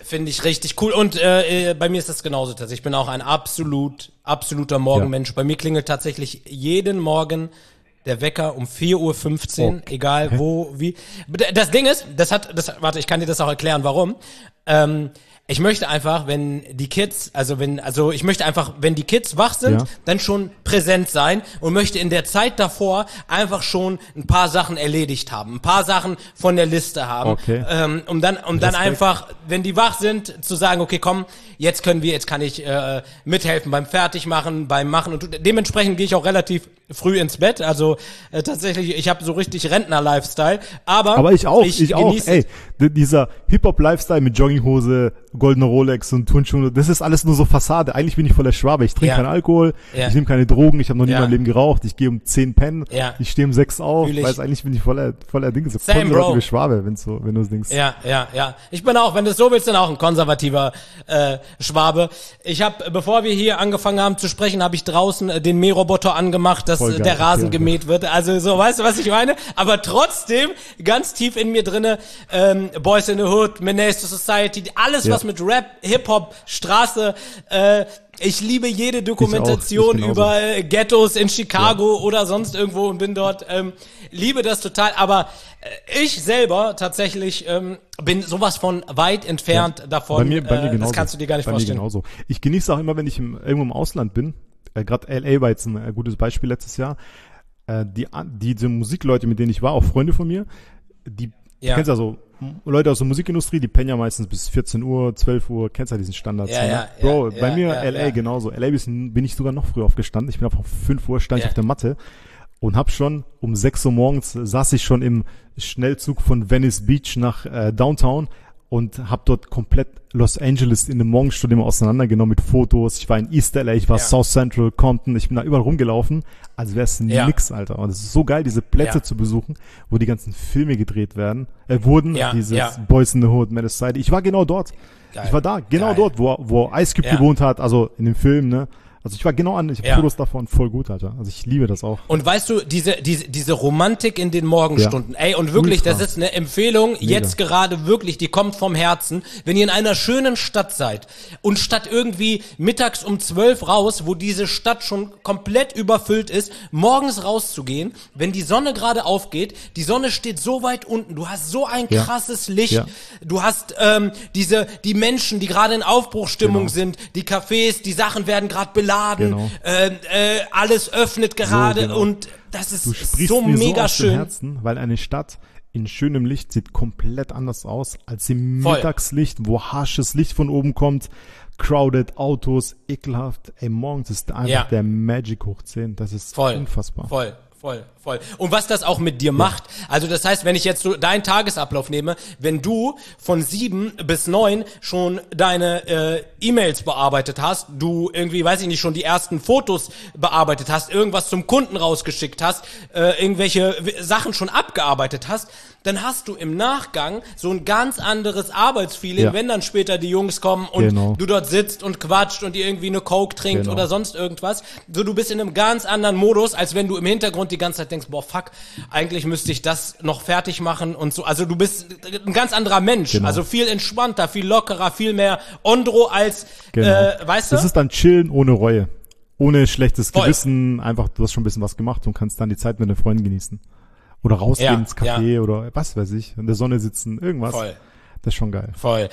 Finde ich richtig cool. Und äh, bei mir ist das genauso tatsächlich. Ich bin auch ein absolut, absoluter Morgenmensch. Ja. Bei mir klingelt tatsächlich jeden Morgen der Wecker um vier Uhr fünfzehn, okay. egal wo, wie. Das Ding ist, das hat, das, warte, ich kann dir das auch erklären, warum. Ähm, ich möchte einfach, wenn die Kids, also wenn, also ich möchte einfach, wenn die Kids wach sind, ja. dann schon präsent sein und möchte in der Zeit davor einfach schon ein paar Sachen erledigt haben, ein paar Sachen von der Liste haben, okay. ähm, um dann, um dann einfach, wenn die wach sind, zu sagen, okay, komm, jetzt können wir, jetzt kann ich äh, mithelfen beim Fertigmachen, beim Machen und dementsprechend gehe ich auch relativ früh ins Bett, also äh, tatsächlich, ich habe so richtig Rentner-Lifestyle, aber aber ich auch, ich, ich auch, ey, dieser Hip-Hop-Lifestyle mit Jogginghose, goldene Rolex und Turnschuhe, das ist alles nur so Fassade. Eigentlich bin ich voller Schwabe. Ich trinke ja. keinen Alkohol, ja. ich nehme keine Drogen, ich habe noch nie ja. in meinem Leben geraucht, ich gehe um zehn pennen, ja. ich stehe um sechs auf, ich. weiß eigentlich bin ich voller voller Dinge, so Same, konservative Schwabe, wenn so, wenn du es denkst. Ja, ja, ja. Ich bin auch, wenn du es so willst, dann auch ein konservativer äh, Schwabe. Ich habe, bevor wir hier angefangen haben zu sprechen, habe ich draußen äh, den Mähroboter angemacht, dass äh, der Rasen okay, gemäht okay. wird. Also so, weißt du, was ich meine? Aber trotzdem ganz tief in mir drinne ähm, Boys in the Hood, Menace to Society, alles ja. was mit Rap, Hip-Hop, Straße, äh, ich liebe jede Dokumentation ich auch, ich über äh, Ghettos in Chicago ja. oder sonst irgendwo und bin dort, ähm, liebe das total, aber äh, ich selber tatsächlich ähm, bin sowas von weit entfernt ja. davon, bei mir, bei mir äh, genauso. Das kannst du dir gar nicht bei vorstellen. Mir genauso. Ich genieße auch immer, wenn ich im, irgendwo im Ausland bin, äh, gerade L A war jetzt ein äh, gutes Beispiel letztes Jahr, äh, die, die, diese Musikleute, mit denen ich war, auch Freunde von mir, die, ja. du kennst ja so, Leute aus der Musikindustrie, die pennen ja meistens bis vierzehn Uhr, zwölf Uhr, kennst ja diesen Standard. Ja, ja, Bro, ja, bei ja, mir ja, L A ja. genauso. L A bin, bin ich sogar noch früher aufgestanden. Ich bin auf fünf Uhr, stand ja. ich auf der Matte und hab schon um sechs Uhr morgens saß ich schon im Schnellzug von Venice Beach nach äh, Downtown und hab dort komplett Los Angeles in der Morgenstunde immer auseinandergenommen mit Fotos. Ich war in East L A, ich war ja. South Central, Compton, ich bin da überall rumgelaufen, als wär's ja. nix, Alter. Und es ist so geil, diese Plätze ja. zu besuchen, wo die ganzen Filme gedreht werden, äh, wurden, ja. dieses ja. Boys in the Hood, Menace to Society. Ich war genau dort. Geil. Ich war da, genau geil. dort, wo, wo Ice Cube ja. gewohnt hat, also in dem Film, ne. Also ich war genau an, ich habe ja. Fotos davon, voll gut, Alter. Also ich liebe das auch. Und weißt du, diese diese diese Romantik in den Morgenstunden, ja. ey, und wirklich, Ultra. Das ist eine Empfehlung, Mega. Jetzt gerade wirklich, die kommt vom Herzen, wenn ihr in einer schönen Stadt seid und statt irgendwie mittags um zwölf raus, wo diese Stadt schon komplett überfüllt ist, morgens rauszugehen, wenn die Sonne gerade aufgeht, die Sonne steht so weit unten, du hast so ein ja. krasses Licht, ja. du hast ähm, diese die Menschen, die gerade in Aufbruchstimmung genau. sind, die Cafés, die Sachen werden gerade beladen. Genau. Äh, äh, alles öffnet gerade so, genau. und das ist du sprichst so mir mega so aus schön. Dem Herzen, weil eine Stadt in schönem Licht sieht komplett anders aus als im Voll. Mittagslicht, wo harsches Licht von oben kommt, crowded, Autos, ekelhaft. Ey, morgens ist einfach ja. der Magic hoch zehn. Das ist Voll. Unfassbar. Voll. Voll, voll. Und was das auch mit dir macht, also das heißt, wenn ich jetzt so deinen Tagesablauf nehme, wenn du von sieben bis neun schon deine äh, E-Mails bearbeitet hast, du irgendwie, weiß ich nicht, schon die ersten Fotos bearbeitet hast, irgendwas zum Kunden rausgeschickt hast, äh, irgendwelche Sachen schon abgearbeitet hast, dann hast du im Nachgang so ein ganz anderes Arbeitsfeeling, ja. wenn dann später die Jungs kommen und genau. du dort sitzt und quatscht und ihr irgendwie eine Coke trinkt genau. oder sonst irgendwas. So, du bist in einem ganz anderen Modus, als wenn du im Hintergrund die ganze Zeit denkst, boah, fuck, eigentlich müsste ich das noch fertig machen und so. Also du bist ein ganz anderer Mensch, genau. also viel entspannter, viel lockerer, viel mehr Ondro als, genau. äh, weißt du? Das ist dann Chillen ohne Reue, ohne schlechtes Voll. Gewissen, einfach, du hast schon ein bisschen was gemacht und kannst dann die Zeit mit den Freunden genießen. Oder rausgehen ja, ins Café ja. oder was weiß ich, in der Sonne sitzen, irgendwas. Voll. Das ist schon geil. Voll.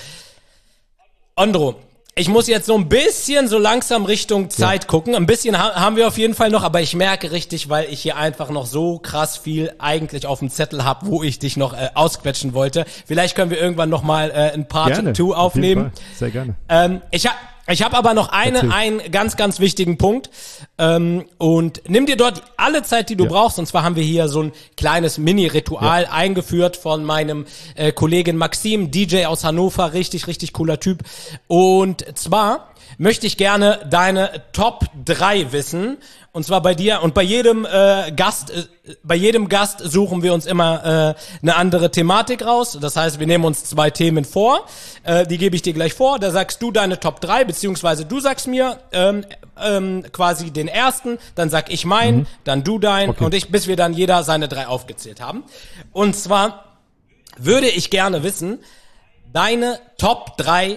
Ondro, ich muss jetzt so ein bisschen so langsam Richtung Zeit ja. gucken. Ein bisschen ha- haben wir auf jeden Fall noch, aber ich merke richtig, weil ich hier einfach noch so krass viel eigentlich auf dem Zettel habe, wo ich dich noch äh, ausquetschen wollte. Vielleicht können wir irgendwann noch mal äh, ein Part zwei aufnehmen. Auf jeden Fall. Sehr gerne. Ähm, ich habe Ich habe aber noch eine, Erzähl. einen ganz, ganz wichtigen Punkt. Ähm, und nimm dir dort alle Zeit, die du ja. brauchst. Und zwar haben wir hier so ein kleines Mini-Ritual ja. eingeführt von meinem äh, Kollegen Maxim, D J aus Hannover. Richtig, richtig cooler Typ. Und zwar möchte ich gerne deine Top drei wissen. Und zwar bei dir und bei jedem äh, Gast, äh, bei jedem Gast suchen wir uns immer äh, eine andere Thematik raus. Das heißt, wir nehmen uns zwei Themen vor, äh, die gebe ich dir gleich vor. Da sagst du deine Top drei, beziehungsweise du sagst mir ähm, ähm, quasi den ersten, dann sag ich meinen, mhm. dann du deinen okay. und ich, bis wir dann jeder seine drei aufgezählt haben. Und zwar würde ich gerne wissen, deine Top drei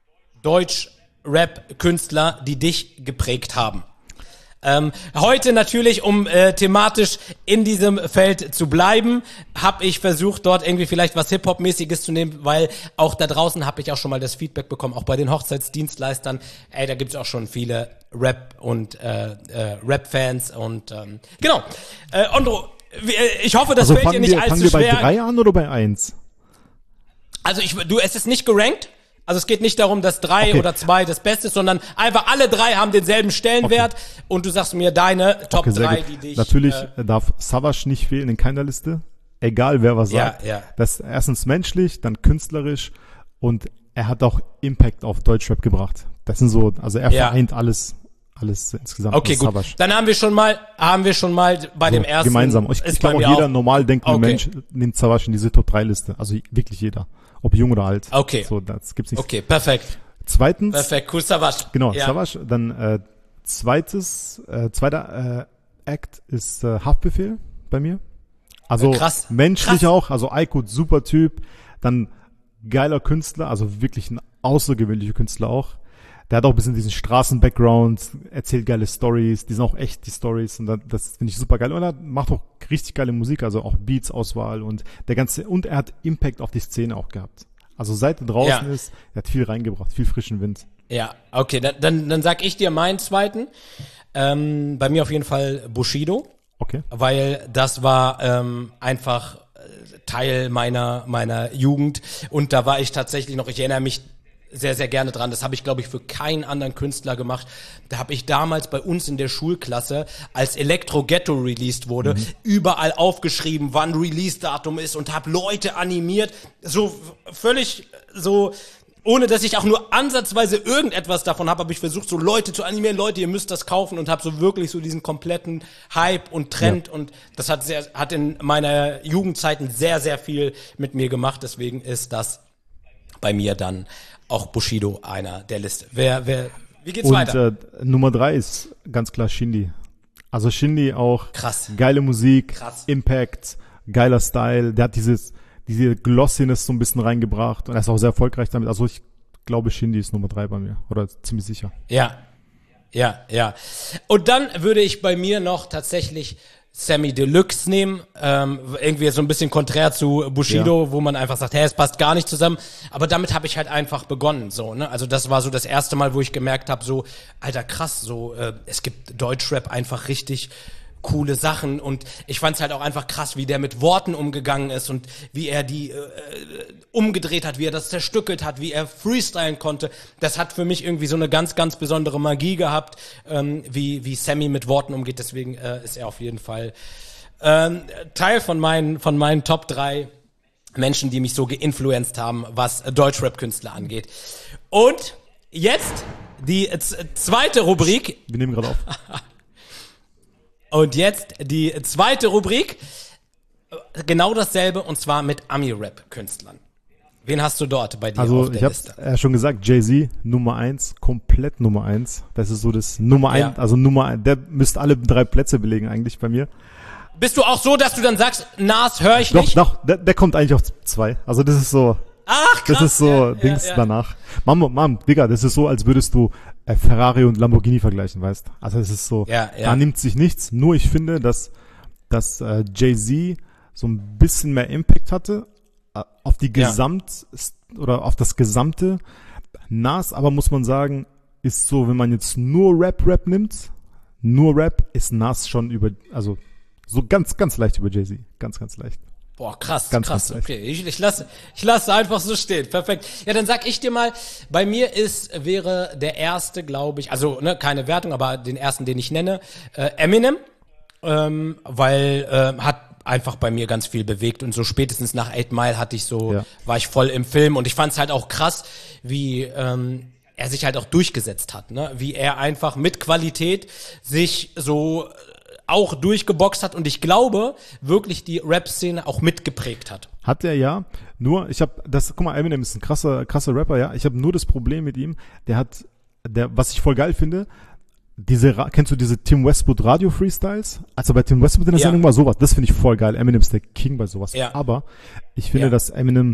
Deutsch-Rap-Künstler, die dich geprägt haben. Ähm, heute natürlich, um äh, thematisch in diesem Feld zu bleiben, habe ich versucht, dort irgendwie vielleicht was Hip-Hop-mäßiges zu nehmen, weil auch da draußen habe ich auch schon mal das Feedback bekommen, auch bei den Hochzeitsdienstleistern, ey, da gibt's auch schon viele Rap- und äh, äh, Rap-Fans und ähm, genau. Äh, Ondro, ich hoffe, das also fällt dir nicht wir, allzu fangen wir schwer. bei drei an oder bei eins? Also ich, du, es ist nicht gerankt. Also es geht nicht darum, dass drei okay. oder zwei das Beste ist, sondern einfach alle drei haben denselben Stellenwert okay. und du sagst mir deine Top okay, drei, die dich... Natürlich äh, darf Savage nicht fehlen in keiner Liste, egal wer was ja, sagt. Ja. Das ist erstens menschlich, dann künstlerisch und er hat auch Impact auf Deutschrap gebracht. Das sind so, also er ja. vereint alles, alles insgesamt. Okay, gut. Savage. Dann haben wir schon mal, haben wir schon mal bei so, dem ersten... Gemeinsam. Ich, ich glaube auch jeder auch, normal denkende okay. Mensch nimmt Savage in diese Top drei Liste. Also wirklich jeder. Ob jung oder alt. Okay. So, das gibt's nicht. Okay, perfekt. Zweitens. Perfekt, cool, Savage. Genau, ja. Savage. Dann äh, zweites, äh, zweiter äh, Act ist äh, Haftbefehl bei mir. Also Krass. menschlich Krass. auch. Also Aykut, super Typ. Dann geiler Künstler, also wirklich ein außergewöhnlicher Künstler auch. Der hat auch ein bisschen diesen Straßen-Background, erzählt geile Stories, die sind auch echt, die Stories, und das finde ich super geil. Und er macht auch richtig geile Musik, also auch Beats-Auswahl und der ganze, und er hat Impact auf die Szene auch gehabt. Also seit er draußen ja. ist, er hat viel reingebracht, viel frischen Wind. Ja, okay, dann, dann, dann sag ich dir meinen zweiten. Ähm, bei mir auf jeden Fall Bushido. Okay. Weil das war ähm, einfach Teil meiner, meiner Jugend, und da war ich tatsächlich noch, ich erinnere mich sehr, sehr gerne dran. Das habe ich, glaube ich, für keinen anderen Künstler gemacht. Da habe ich damals bei uns in der Schulklasse, als Elektro Ghetto released wurde, mhm. überall aufgeschrieben, wann Release-Datum ist, und habe Leute animiert, so völlig so, ohne dass ich auch nur ansatzweise irgendetwas davon habe, habe ich versucht, so Leute zu animieren, Leute, ihr müsst das kaufen, und habe so wirklich so diesen kompletten Hype und Trend, ja. und das hat sehr, hat in meiner Jugendzeiten sehr, sehr viel mit mir gemacht. Deswegen ist das bei mir dann auch Bushido einer der Liste. Wer, wer, wie geht's und, weiter? Und äh, Nummer drei ist ganz klar Shindy. Also Shindy auch krass, geile Musik, krass. Impact, geiler Style. Der hat dieses, diese Glossiness so ein bisschen reingebracht, und er ist auch sehr erfolgreich damit. Also ich glaube, Shindy ist Nummer drei bei mir, oder ziemlich sicher. Ja, ja, ja. Und dann würde ich bei mir noch tatsächlich Sammy Deluxe nehmen, ähm, irgendwie so ein bisschen konträr zu Bushido, ja. wo man einfach sagt, hey, es passt gar nicht zusammen, aber damit habe ich halt einfach begonnen, so, ne, also das war so das erste Mal, wo ich gemerkt habe, so, alter, krass, so, äh, es gibt Deutschrap einfach richtig coole Sachen, und ich fand's halt auch einfach krass, wie der mit Worten umgegangen ist und wie er die äh, umgedreht hat, wie er das zerstückelt hat, wie er freestylen konnte. Das hat für mich irgendwie so eine ganz, ganz besondere Magie gehabt, ähm, wie wie Sammy mit Worten umgeht. Deswegen äh, ist er auf jeden Fall ähm, Teil von meinen von meinen Top drei Menschen, die mich so geinfluenced haben, was Deutschrap-Künstler angeht. Und jetzt die z- zweite Rubrik. Wir nehmen gerade auf. Und jetzt die zweite Rubrik, genau dasselbe, und zwar mit Ami-Rap-Künstlern. Wen hast du dort bei dir also auf der ich Liste? Also ich habe ja schon gesagt, Jay-Z, Nummer eins, komplett Nummer eins. Das ist so das Nummer ja. eins, also Nummer eins, der müsste alle drei Plätze belegen eigentlich bei mir. Bist du auch so, dass du dann sagst, Nas höre ich doch, nicht? Doch, doch, der, der kommt eigentlich auf zwei. Also das ist so... Ach, krass. Das ist so ja, Dings ja, ja. danach. Mama, Mom, Digga, das ist so, als würdest du äh, Ferrari und Lamborghini vergleichen, weißt? Also es ist so, ja, ja. da nimmt sich nichts. Nur ich finde, dass, dass äh, Jay-Z so ein bisschen mehr Impact hatte äh, auf die Gesamt- ja. oder auf das Gesamte. Nas, aber muss man sagen, ist so, wenn man jetzt nur Rap-Rap nimmt, nur Rap, ist Nas schon über, also so ganz, ganz leicht über Jay-Z. Ganz, ganz leicht. Boah, krass, ganz, krass, ganz okay. Ich, ich lasse ich lasse einfach so stehen. Perfekt. Ja, dann sag ich dir mal, bei mir ist, wäre der erste, glaube ich, also ne, keine Wertung, aber den ersten, den ich nenne, äh, Eminem, ähm, weil äh, hat einfach bei mir ganz viel bewegt, und so spätestens nach Eight Mile hatte ich so, ja. war ich voll im Film, und ich fand es halt auch krass, wie ähm, er sich halt auch durchgesetzt hat, ne, wie er einfach mit Qualität sich so auch durchgeboxt hat, und ich glaube, wirklich die Rap-Szene auch mitgeprägt hat. Hat er ja, nur, ich habe das, guck mal, Eminem ist ein krasser, krasser Rapper, ja, ich habe nur das Problem mit ihm, der hat, der, was ich voll geil finde, diese, kennst du diese Tim Westwood Radio-Freestyles? Also bei Tim Westwood in der ja. Sendung war sowas, das finde ich voll geil, Eminem ist der King bei sowas, ja. aber ich finde, ja. dass Eminem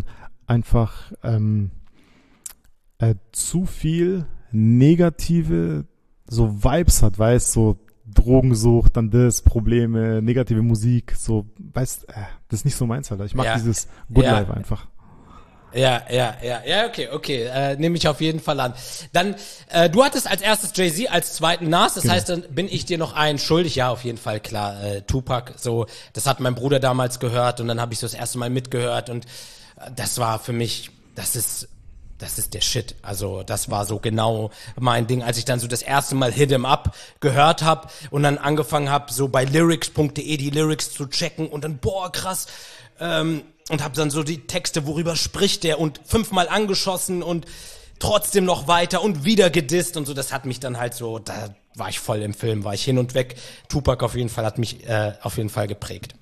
einfach ähm, äh, zu viel negative so Vibes hat, weißt, so Drogensucht, dann das, Probleme, negative Musik, so, weißt, äh, das ist nicht so meins, Alter. Ich mag ja. dieses Good ja. Life einfach. Ja, ja, ja, ja, okay, okay, äh, nehme ich auf jeden Fall an. Dann, äh, du hattest als erstes Jay-Z, als zweiten Nas, das genau. heißt, dann bin ich dir noch einen schuldig, ja, auf jeden Fall, klar, äh, Tupac, so, das hat mein Bruder damals gehört und dann habe ich so das erste Mal mitgehört und äh, das war für mich, das ist, das ist der Shit, also das war so genau mein Ding, als ich dann so das erste Mal Hit 'em Up gehört habe und dann angefangen habe, so bei lyrics punkt de die Lyrics zu checken und dann, boah, krass, ähm, und hab dann so die Texte, worüber spricht der und fünfmal angeschossen und trotzdem noch weiter und wieder gedisst und so, das hat mich dann halt so, da war ich voll im Film, war ich hin und weg. Tupac auf jeden Fall hat mich äh, auf jeden Fall geprägt.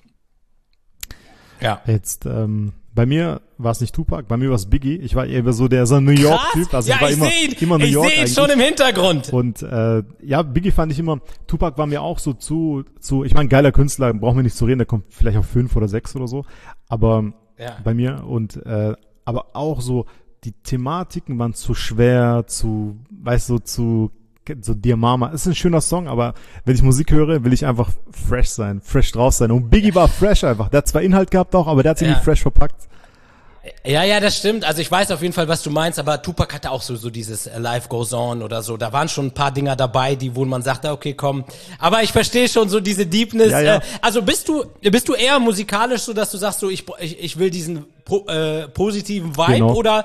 Ja. Jetzt, ähm, bei mir war es nicht Tupac, bei mir war es Biggie. Ich war eher so der so New York-Typ. Also ja, ich war ich immer, seh ihn, immer New ich York seh ihn eigentlich. schon im Hintergrund. Und äh, ja, Biggie fand ich immer, Tupac war mir auch so zu, zu ich meine, geiler Künstler, brauchen wir nicht zu reden, der kommt vielleicht auf fünf oder sechs oder so. Aber ja. bei mir und äh, aber auch so, die Thematiken waren zu schwer, zu, weißt du, zu so Dear Mama. Ist ein schöner Song, aber wenn ich Musik höre, will ich einfach fresh sein, fresh drauf sein. Und Biggie war fresh einfach. Der hat zwar Inhalt gehabt auch, aber der hat sich ja. nicht fresh verpackt. Ja, ja, das stimmt. Also ich weiß auf jeden Fall, was du meinst, aber Tupac hatte auch so so dieses Life Goes On oder so. Da waren schon ein paar Dinger dabei, die wo man sagte, okay, komm. Aber ich verstehe schon so diese Deepness. Ja, ja. Äh, also bist du bist du eher musikalisch, so dass du sagst, so ich ich, ich will diesen po, äh, positiven Vibe Genau. oder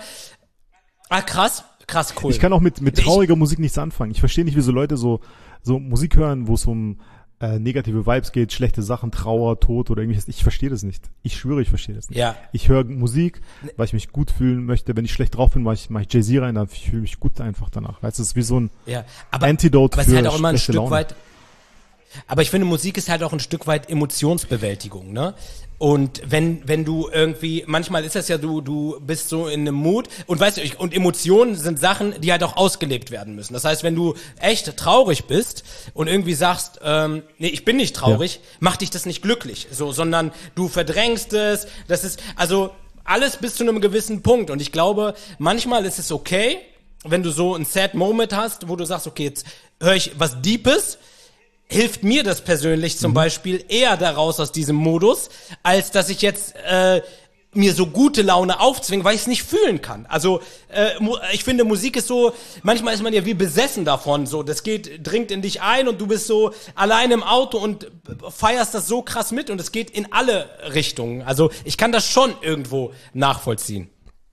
ah krass, krass cool. Ich kann auch mit mit trauriger ich, Musik nichts anfangen. Ich verstehe nicht, wie so Leute so so Musik hören, wo es um äh, negative Vibes geht, schlechte Sachen, Trauer, Tod oder irgendwas. Ich verstehe das nicht. Ich schwöre, ich verstehe das nicht. Ja. Ich höre Musik, weil ich mich gut fühlen möchte. Wenn ich schlecht drauf bin, mache ich, mach ich Jay-Z rein, dann fühle ich mich gut einfach danach. Weißt du, es ist wie so ein ja. aber, Antidote aber für es ist halt auch immer ein schlechte Stück Laune. weit. Aber ich finde, Musik ist halt auch ein Stück weit Emotionsbewältigung, ne? Und wenn wenn du irgendwie, manchmal ist das ja, du du bist so in einem Mut und weißt du, ich, und Emotionen sind Sachen, die halt auch ausgelebt werden müssen. Das heißt, wenn du echt traurig bist und irgendwie sagst, ähm, nee, ich bin nicht traurig, ja. macht dich das nicht glücklich, so, sondern du verdrängst es. Das ist also alles bis zu einem gewissen Punkt. Und ich glaube, manchmal ist es okay, wenn du so ein Sad Moment hast, wo du sagst, okay, jetzt höre ich was Deepes. Hilft mir das persönlich zum mhm. Beispiel eher daraus aus diesem Modus, als dass ich jetzt äh, mir so gute Laune aufzwinge, weil ich es nicht fühlen kann. Also äh, ich finde, Musik ist so, manchmal ist man ja wie besessen davon, so das geht, dringt in dich ein und du bist so allein im Auto und feierst das so krass mit und es geht in alle Richtungen. Also ich kann das schon irgendwo nachvollziehen.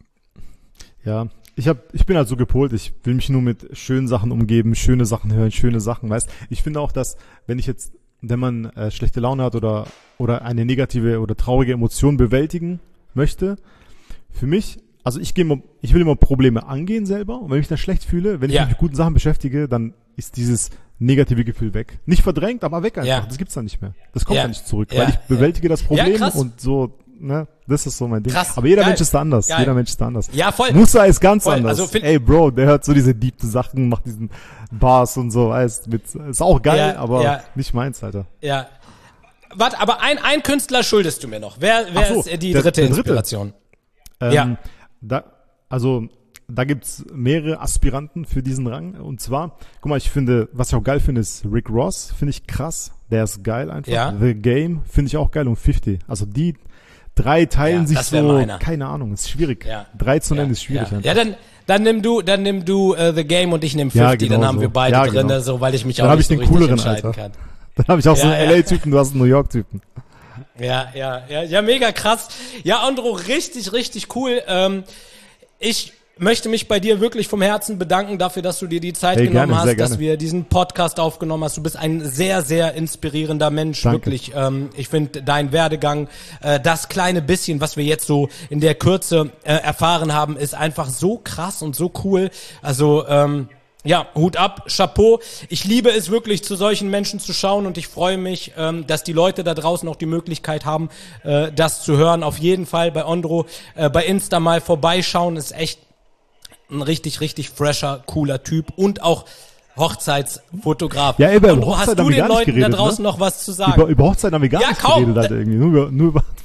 Ja. Ich hab, ich bin halt so gepolt, ich will mich nur mit schönen Sachen umgeben, schöne Sachen hören, schöne Sachen, weißt. Ich finde auch, dass, wenn ich jetzt, wenn man äh, schlechte Laune hat oder, oder eine negative oder traurige Emotion bewältigen möchte, für mich, also ich gehe, ich will immer Probleme angehen selber und wenn ich mich dann schlecht fühle, wenn ich ja. mich mit guten Sachen beschäftige, dann ist dieses negative Gefühl weg. Nicht verdrängt, aber weg einfach. Ja. Das gibt's dann nicht mehr. Das kommt ja. dann nicht zurück, ja. weil ich bewältige das Problem ja, und so. Ne, das ist so mein Ding. Krass, aber jeder geil, Mensch ist da anders. geil. Jeder Mensch ist da anders. Ja, voll. Musa ist ganz voll. anders. Also, Ey, Bro, der hört so diese deep Sachen, macht diesen Bars und so, weißt, mit, ist auch geil, ja, aber ja. nicht meins, Alter. Ja. Warte, aber ein, ein Künstler schuldest du mir noch. Wer, wer so, ist die der, dritte der dritte. Inspiration? Ähm, ja. Da, also, da gibt's mehrere Aspiranten für diesen Rang. Und zwar, guck mal, ich finde, was ich auch geil finde, ist Rick Ross, finde ich krass. Der ist geil einfach. Ja. The Game finde ich auch geil und fifty. Also die drei teilen Ja, sich das wär so, meiner. keine Ahnung, ist schwierig. Ja. Drei zu nennen ja, ist schwierig ja. einfach. Ja, dann, dann nimm du, dann nimm du uh, The Game und ich nehm fifty, Ja, genau dann haben so. wir beide Ja, drin, genau. so, weil ich mich Dann auch hab nicht ich so den richtig cooleren, entscheiden Alter. kann. Dann habe ich auch Ja, so einen ja. L A-Typen, du hast einen New York-Typen. Ja, ja, ja, ja, mega krass. Ja, Andro, richtig, richtig cool. Ähm, ich möchte mich bei dir wirklich vom Herzen bedanken dafür, dass du dir die Zeit Hey, genommen gerne, sehr hast, dass gerne. wir diesen Podcast aufgenommen hast. Du bist ein sehr, sehr inspirierender Mensch, Danke. wirklich. Ähm, ich finde dein Werdegang, äh, das kleine bisschen, was wir jetzt so in der Kürze äh, erfahren haben, ist einfach so krass und so cool. Also ähm, ja, Hut ab, Chapeau. Ich liebe es wirklich, zu solchen Menschen zu schauen und ich freue mich, ähm, dass die Leute da draußen auch die Möglichkeit haben, äh, das zu hören. Auf jeden Fall bei Ondro, äh, bei Insta mal vorbeischauen, ist echt ein richtig, richtig fresher, cooler Typ und auch Hochzeitsfotograf. Ja, über Ondro, Hochzeit hast haben du wir den gar nicht Leuten geredet, da draußen ne? noch was zu sagen? Über, über Hochzeit haben wir gar Ja, nicht kaum. geredet, Alter, irgendwie. Nur über, nur über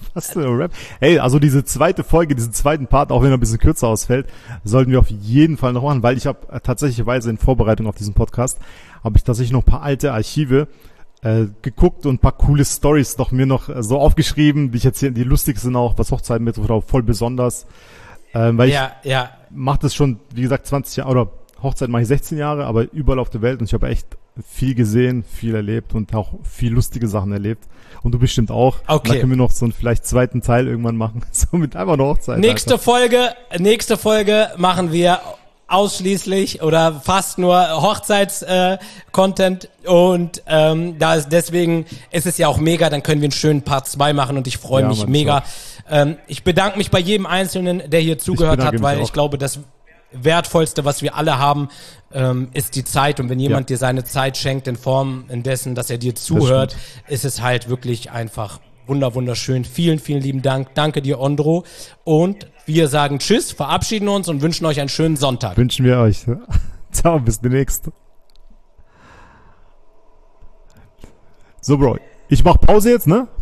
Was für ein Rap. Hey, also diese zweite Folge, diesen zweiten Part, auch wenn er ein bisschen kürzer ausfällt, sollten wir auf jeden Fall noch machen, weil ich habe äh, tatsächlicherweise in Vorbereitung auf diesen Podcast, habe ich tatsächlich noch ein paar alte Archive äh, geguckt und ein paar coole Stories doch mir noch äh, so aufgeschrieben, die ich jetzt hier, die lustig sind auch, was Hochzeiten betrifft, auch voll besonders. Ähm, weil ja, ich ja. mache das schon, wie gesagt, zwanzig Jahre, oder Hochzeit mache ich sechzehn Jahre, aber überall auf der Welt und ich habe echt viel gesehen, viel erlebt und auch viel lustige Sachen erlebt. Und du bestimmt auch. Okay. Da können wir noch so einen vielleicht zweiten Teil irgendwann machen. So mit einfach einer Hochzeit. Nächste einfach. Folge, nächste Folge machen wir ausschließlich oder fast nur Hochzeits-Content äh, und ähm, da ist deswegen ist es ja auch mega, dann können wir einen schönen Part zwei machen und ich freue Ja, mich Mann, mega. Ähm, ich bedanke mich bei jedem Einzelnen, der hier zugehört hat, weil ich glaube, das Wertvollste, was wir alle haben, ähm, ist die Zeit. Und wenn jemand Ja. dir seine Zeit schenkt in Form in dessen, dass er dir zuhört, ist es halt wirklich einfach wunder wunderschön. Vielen, vielen lieben Dank. Danke dir, Ondro. Und wir sagen Tschüss, verabschieden uns und wünschen euch einen schönen Sonntag. Wünschen wir euch. Ciao, bis demnächst. So, Bro. Ich mach Pause jetzt, ne?